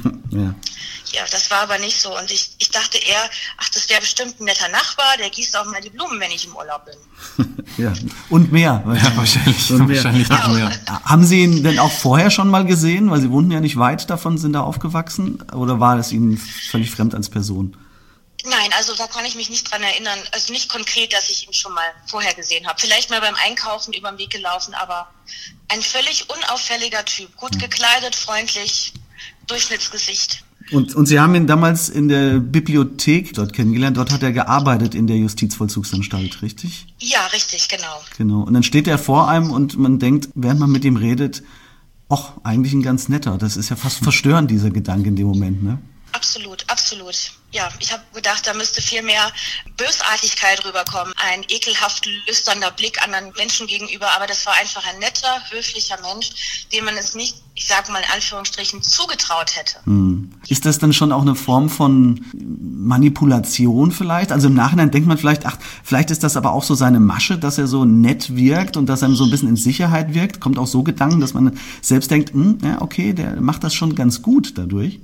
Ja, das war aber nicht so. Und ich dachte eher, das wäre bestimmt ein netter Nachbar, der gießt auch mal die Blumen, wenn ich im Urlaub bin. Ja, und mehr. Ja, wahrscheinlich noch mehr. Haben Sie ihn denn auch vorher schon mal gesehen? Weil Sie wohnten ja nicht weit davon, sind da aufgewachsen. Oder war es Ihnen völlig fremd als Person? Nein, also da kann ich mich nicht dran erinnern. Also nicht konkret, dass ich ihn schon mal vorher gesehen habe. Vielleicht mal beim Einkaufen über den Weg gelaufen, aber ein völlig unauffälliger Typ. Gut gekleidet, freundlich, Durchschnittsgesicht. Und Sie haben ihn damals in der Bibliothek dort kennengelernt. Dort hat er gearbeitet in der Justizvollzugsanstalt, richtig? Ja, richtig, genau. Genau. Und dann steht er vor einem und man denkt, während man mit ihm redet, eigentlich ein ganz netter. Das ist ja fast verstörend, dieser Gedanke in dem Moment, ne? Absolut, absolut. Ja, ich habe gedacht, da müsste viel mehr Bösartigkeit rüberkommen. Ein ekelhaft lüsterner Blick anderen Menschen gegenüber. Aber das war einfach ein netter, höflicher Mensch, dem man es nicht, ich sage mal in Anführungsstrichen, zugetraut hätte. Ist das dann schon auch eine Form von Manipulation vielleicht? Also im Nachhinein denkt man vielleicht ist das aber auch so seine Masche, dass er so nett wirkt und dass er so ein bisschen in Sicherheit wirkt. Kommt auch so Gedanken, dass man selbst denkt, ja, okay, der macht das schon ganz gut dadurch.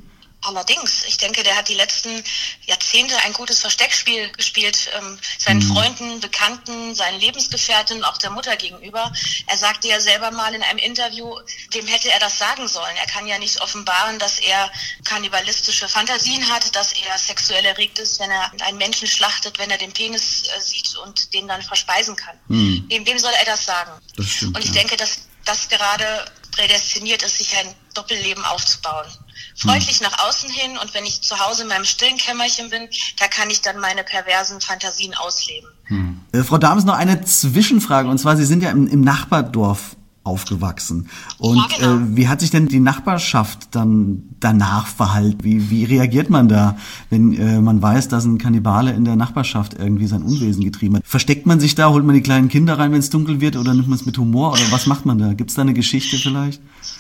Allerdings, ich denke, der hat die letzten Jahrzehnte ein gutes Versteckspiel gespielt, seinen Freunden, Bekannten, seinen Lebensgefährten, auch der Mutter gegenüber. Er sagte ja selber mal in einem Interview, dem hätte er das sagen sollen. Er kann ja nicht offenbaren, dass er kannibalistische Fantasien hat, dass er sexuell erregt ist, wenn er einen Menschen schlachtet, wenn er den Penis sieht und den dann verspeisen kann. Wem soll er das sagen? Das stimmt, und ich denke, dass das gerade prädestiniert ist, sich ein Doppelleben aufzubauen. Freundlich nach außen hin, und wenn ich zu Hause in meinem stillen Kämmerchen bin, da kann ich dann meine perversen Fantasien ausleben. Frau Dames, noch eine Zwischenfrage, und zwar, Sie sind ja im Nachbardorf aufgewachsen. Und ja, genau. Wie hat sich denn die Nachbarschaft dann danach verhalten? Wie reagiert man da, wenn man weiß, dass ein Kannibale in der Nachbarschaft irgendwie sein Unwesen getrieben hat? Versteckt man sich da, holt man die kleinen Kinder rein, wenn es dunkel wird, oder nimmt man es mit Humor, oder was macht man da? Gibt es da eine Geschichte vielleicht?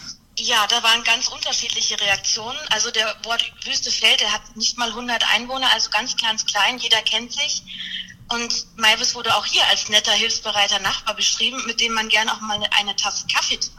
Ja, da waren ganz unterschiedliche Reaktionen. Also der Ort Wüstefeld, der hat nicht mal 100 Einwohner, also ganz klein, jeder kennt sich. Und Maivis wurde auch hier als netter, hilfsbereiter Nachbar beschrieben, mit dem man gerne auch mal eine Tasse Kaffee trank.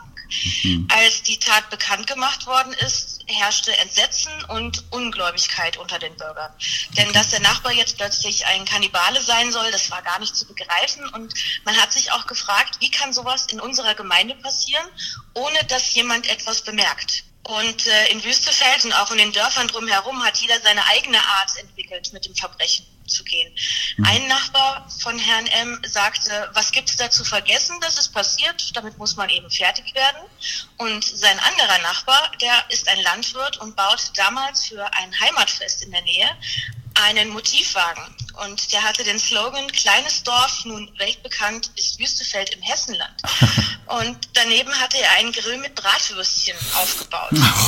Als die Tat bekannt gemacht worden ist, herrschte Entsetzen und Ungläubigkeit unter den Bürgern. Denn dass der Nachbar jetzt plötzlich ein Kannibale sein soll, das war gar nicht zu begreifen. Und man hat sich auch gefragt, wie kann sowas in unserer Gemeinde passieren, ohne dass jemand etwas bemerkt? Und in Wüstefeld und auch in den Dörfern drumherum hat jeder seine eigene Art entwickelt, mit dem Verbrechen zu gehen. Ein Nachbar von Herrn M. sagte, was gibt's da zu vergessen, das ist passiert, damit muss man eben fertig werden. Und sein anderer Nachbar, der ist ein Landwirt und baut damals für ein Heimatfest in der Nähe einen Motivwagen. Und der hatte den Slogan, kleines Dorf, nun weltbekannt ist Wüstefeld im Hessenland. Und daneben hatte er einen Grill mit Bratwürstchen aufgebaut.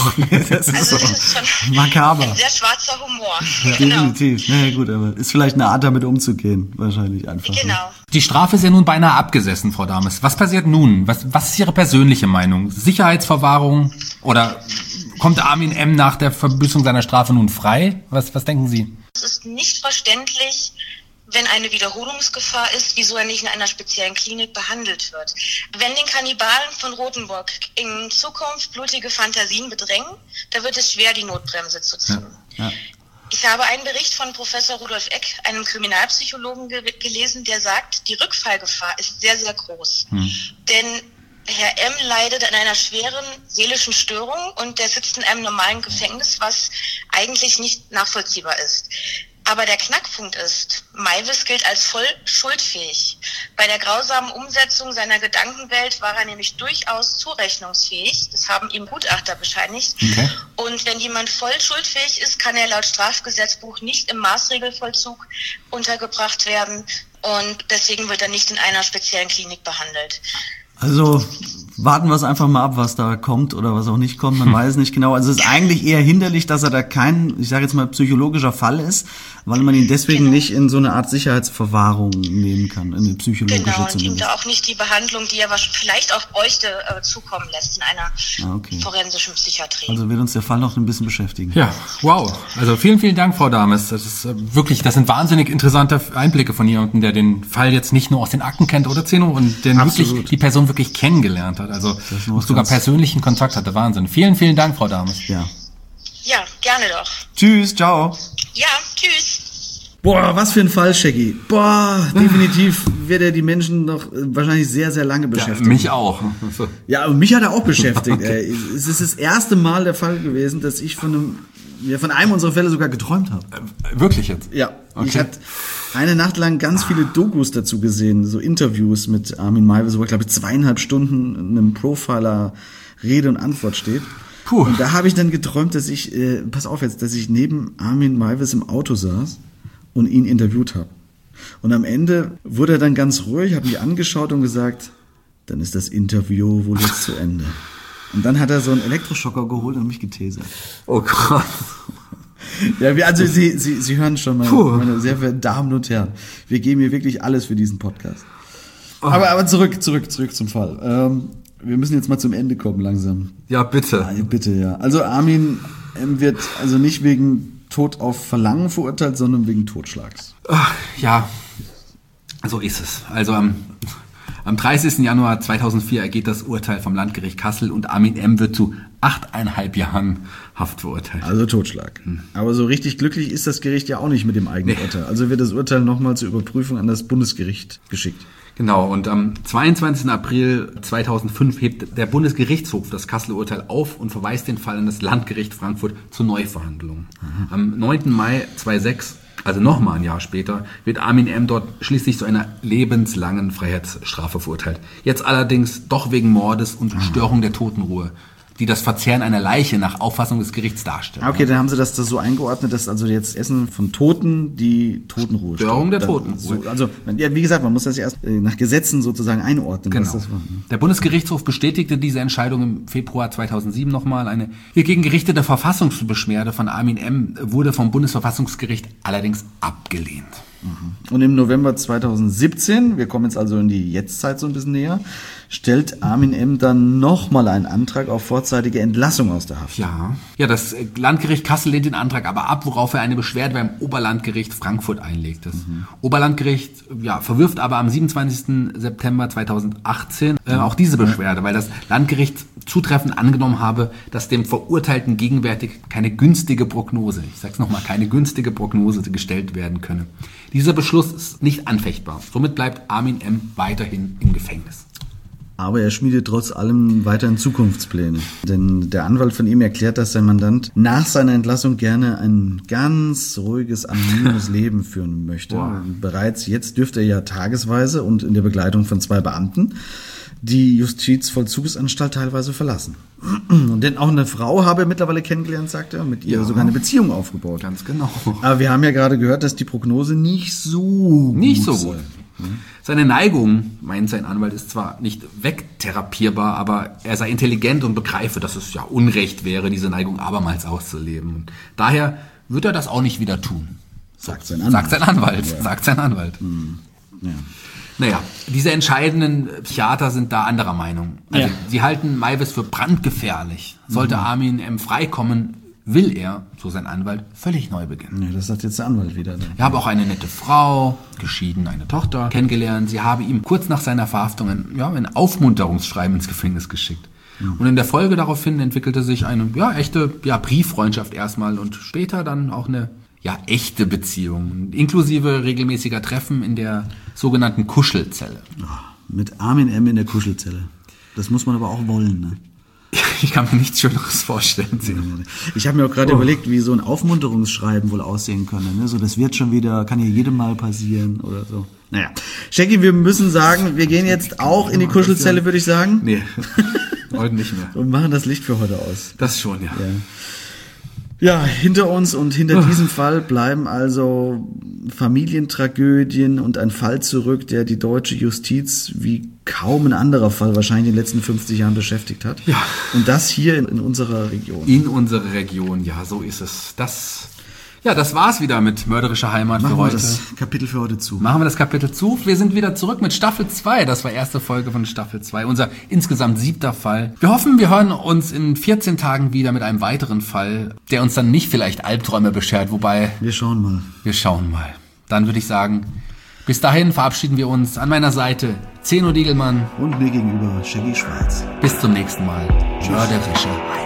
Das ist also so das ist schon makaber. ein sehr schwarzer Humor. Definitiv. Na ja, gut, aber ist vielleicht eine Art, damit umzugehen. Wahrscheinlich einfach. Genau. Die Strafe ist ja nun beinahe abgesessen, Frau Dames. Was passiert nun? Was ist Ihre persönliche Meinung? Sicherheitsverwahrung? Oder kommt Armin M. nach der Verbüßung seiner Strafe nun frei? Was denken Sie? Es ist nicht verständlich, wenn eine Wiederholungsgefahr ist, wieso er nicht in einer speziellen Klinik behandelt wird. Wenn den Kannibalen von Rothenburg in Zukunft blutige Fantasien bedrängen, da wird es schwer, die Notbremse zu ziehen. Ja. Ich habe einen Bericht von Professor Rudolf Eck, einem Kriminalpsychologen, gelesen, der sagt, die Rückfallgefahr ist sehr, sehr groß. Denn Herr M. leidet an einer schweren seelischen Störung und der sitzt in einem normalen Gefängnis, was eigentlich nicht nachvollziehbar ist. Aber der Knackpunkt ist, Maivis gilt als voll schuldfähig. Bei der grausamen Umsetzung seiner Gedankenwelt war er nämlich durchaus zurechnungsfähig. Das haben ihm Gutachter bescheinigt. Okay. Und wenn jemand voll schuldfähig ist, kann er laut Strafgesetzbuch nicht im Maßregelvollzug untergebracht werden. Und deswegen wird er nicht in einer speziellen Klinik behandelt. Also warten wir es einfach mal ab, was da kommt oder was auch nicht kommt. Man weiß nicht genau. Also es ist eigentlich eher hinderlich, dass er da kein, ich sage jetzt mal, psychologischer Fall ist, weil man ihn deswegen nicht in so eine Art Sicherheitsverwahrung nehmen kann, in eine psychologische Genau, und zumindest. ihm da auch nicht die Behandlung, die er vielleicht auch bräuchte, zukommen lässt in einer forensischen Psychiatrie. Also wird uns der Fall noch ein bisschen beschäftigen. Ja, wow. Also vielen, vielen Dank, Frau Dames. Das ist wirklich, das sind wahnsinnig interessante Einblicke von jemandem, der den Fall jetzt nicht nur aus den Akten kennt oder Zeno und den wirklich die Person wirklich kennengelernt hat. Also sogar persönlichen Kontakt hatte. Wahnsinn. Vielen, vielen Dank, Frau Dames. Ja, gerne doch. Tschüss, ciao. Ja, tschüss. Boah, was für ein Fall, Shaggy. Boah, definitiv wird er die Menschen noch wahrscheinlich sehr, sehr lange beschäftigen. Ja, mich auch. Ja, und mich hat er auch beschäftigt. Okay. Es ist das erste Mal der Fall gewesen, dass ich von einem unserer Fälle sogar geträumt habe. Wirklich jetzt? Ja. Okay. Ich hatte eine Nacht lang ganz viele Dokus dazu gesehen, so Interviews mit Armin Maivis, wo ich glaube 2,5 Stunden einem Profiler Rede und Antwort steht. Puh. Und da habe ich dann geträumt, dass ich, dass ich neben Armin Maivis im Auto saß und ihn interviewt habe. Und am Ende wurde er dann ganz ruhig, hat mich angeschaut und gesagt, dann ist das Interview wohl jetzt zu Ende. Und dann hat er so einen Elektroschocker geholt und mich getasert. Oh Gott. Ja, also Sie hören schon, meine sehr verehrten Damen und Herren, wir geben hier wirklich alles für diesen Podcast. Oh. Aber zurück zum Fall. Wir müssen jetzt mal zum Ende kommen langsam. Ja, bitte. Ja, bitte, ja. Also Armin wird also nicht wegen Tod auf Verlangen verurteilt, sondern wegen Totschlags. Ja, so ist es. Also Am 30. Januar 2004 ergeht das Urteil vom Landgericht Kassel und Armin M. wird zu 8,5 Jahren Haft verurteilt. Also Totschlag. Aber so richtig glücklich ist das Gericht ja auch nicht mit dem eigenen Urteil. Also wird das Urteil nochmal zur Überprüfung an das Bundesgericht geschickt. Genau, und am 22. April 2005 hebt der Bundesgerichtshof das Kasseler Urteil auf und verweist den Fall an das Landgericht Frankfurt zur Neuverhandlung. Am 9. Mai 2006, also nochmal ein Jahr später, wird Armin M. dort schließlich zu einer lebenslangen Freiheitsstrafe verurteilt. Jetzt allerdings doch wegen Mordes und Störung der Totenruhe, die das Verzehren einer Leiche nach Auffassung des Gerichts darstellen. Okay, dann haben sie das so eingeordnet, dass also jetzt Essen von Toten die Totenruhe Störung der Totenruhe. So, also, ja, wie gesagt, man muss das ja erst nach Gesetzen sozusagen einordnen. Genau. Was das war. Der Bundesgerichtshof bestätigte diese Entscheidung im Februar 2007 nochmal. Eine hiergegen gerichtete Verfassungsbeschwerde von Armin M. wurde vom Bundesverfassungsgericht allerdings abgelehnt. Und im November 2017, wir kommen jetzt also in die Jetztzeit so ein bisschen näher, stellt Armin M. dann nochmal einen Antrag auf vorzeitige Entlassung aus der Haft. Ja, das Landgericht Kassel lehnt den Antrag aber ab, worauf er eine Beschwerde beim Oberlandgericht Frankfurt einlegt. Das Oberlandgericht verwirft aber am 27. September 2018 auch diese Beschwerde, weil das Landgericht zutreffend angenommen habe, dass dem Verurteilten gegenwärtig keine günstige Prognose, ich sag's nochmal, keine günstige Prognose gestellt werden könne. Dieser Beschluss ist nicht anfechtbar. Somit bleibt Armin M. weiterhin im Gefängnis. Aber er schmiedet trotz allem weiterhin Zukunftspläne. Denn der Anwalt von ihm erklärt, dass sein Mandant nach seiner Entlassung gerne ein ganz ruhiges, anonymes Leben führen möchte. Wow. Bereits jetzt dürfte er ja tagesweise und in der Begleitung von 2 Beamten die Justizvollzugsanstalt teilweise verlassen. Und denn auch eine Frau habe er mittlerweile kennengelernt, sagt er, mit ihr sogar eine Beziehung aufgebaut. Ganz genau. Aber wir haben ja gerade gehört, dass die Prognose nicht so gut sei. Seine Neigung, meint sein Anwalt, ist zwar nicht wegtherapierbar, aber er sei intelligent und begreife, dass es ja Unrecht wäre, diese Neigung abermals auszuleben. Und daher wird er das auch nicht wieder tun. Sagt sein Anwalt. Sagt sein Anwalt. Ja. Naja, diese entscheidenden Psychiater sind da anderer Meinung. Also sie halten Maivis für brandgefährlich. Sollte Armin M. freikommen, will er, so sein Anwalt, völlig neu beginnen. Ja, das sagt jetzt der Anwalt wieder. Er habe auch eine nette Frau, geschieden, eine Tochter, kennengelernt. Sie habe ihm kurz nach seiner Verhaftung ein Aufmunterungsschreiben ins Gefängnis geschickt. Und in der Folge daraufhin entwickelte sich eine echte Brieffreundschaft erstmal und später dann auch eine echte Beziehung, inklusive regelmäßiger Treffen in der sogenannten Kuschelzelle. Mit Armin M. in der Kuschelzelle. Das muss man aber auch wollen, ne? Ich kann mir nichts Schöneres vorstellen. Ich habe mir auch gerade überlegt, wie so ein Aufmunterungsschreiben wohl aussehen könnte. Ne? So, das wird schon wieder, kann ja jedem Mal passieren oder so. Naja, Shaggy, wir müssen sagen, wir gehen jetzt auch in die Kuschelzelle, würde ich sagen. Nee, heute nicht mehr. Und machen das Licht für heute aus. Das schon, ja. Ja, hinter uns und hinter diesem Fall bleiben also Familientragödien und ein Fall zurück, der die deutsche Justiz wie kaum ein anderer Fall wahrscheinlich in den letzten 50 Jahren beschäftigt hat. Ja. Und das hier in unserer Region. In unserer Region, ja, so ist es. Das war's wieder mit Mörderische Heimat für heute. Machen wir das Kapitel für heute zu. Machen wir das Kapitel zu. Wir sind wieder zurück mit Staffel 2. Das war erste Folge von Staffel 2. Unser insgesamt 7. Fall. Wir hoffen, wir hören uns in 14 Tagen wieder mit einem weiteren Fall, der uns dann nicht vielleicht Albträume beschert, wobei... Wir schauen mal. Dann würde ich sagen, bis dahin verabschieden wir uns. An meiner Seite Zeno Diegelmann. Und mir gegenüber Shaggy Schwarz. Bis zum nächsten Mal. Mörderische Heimat.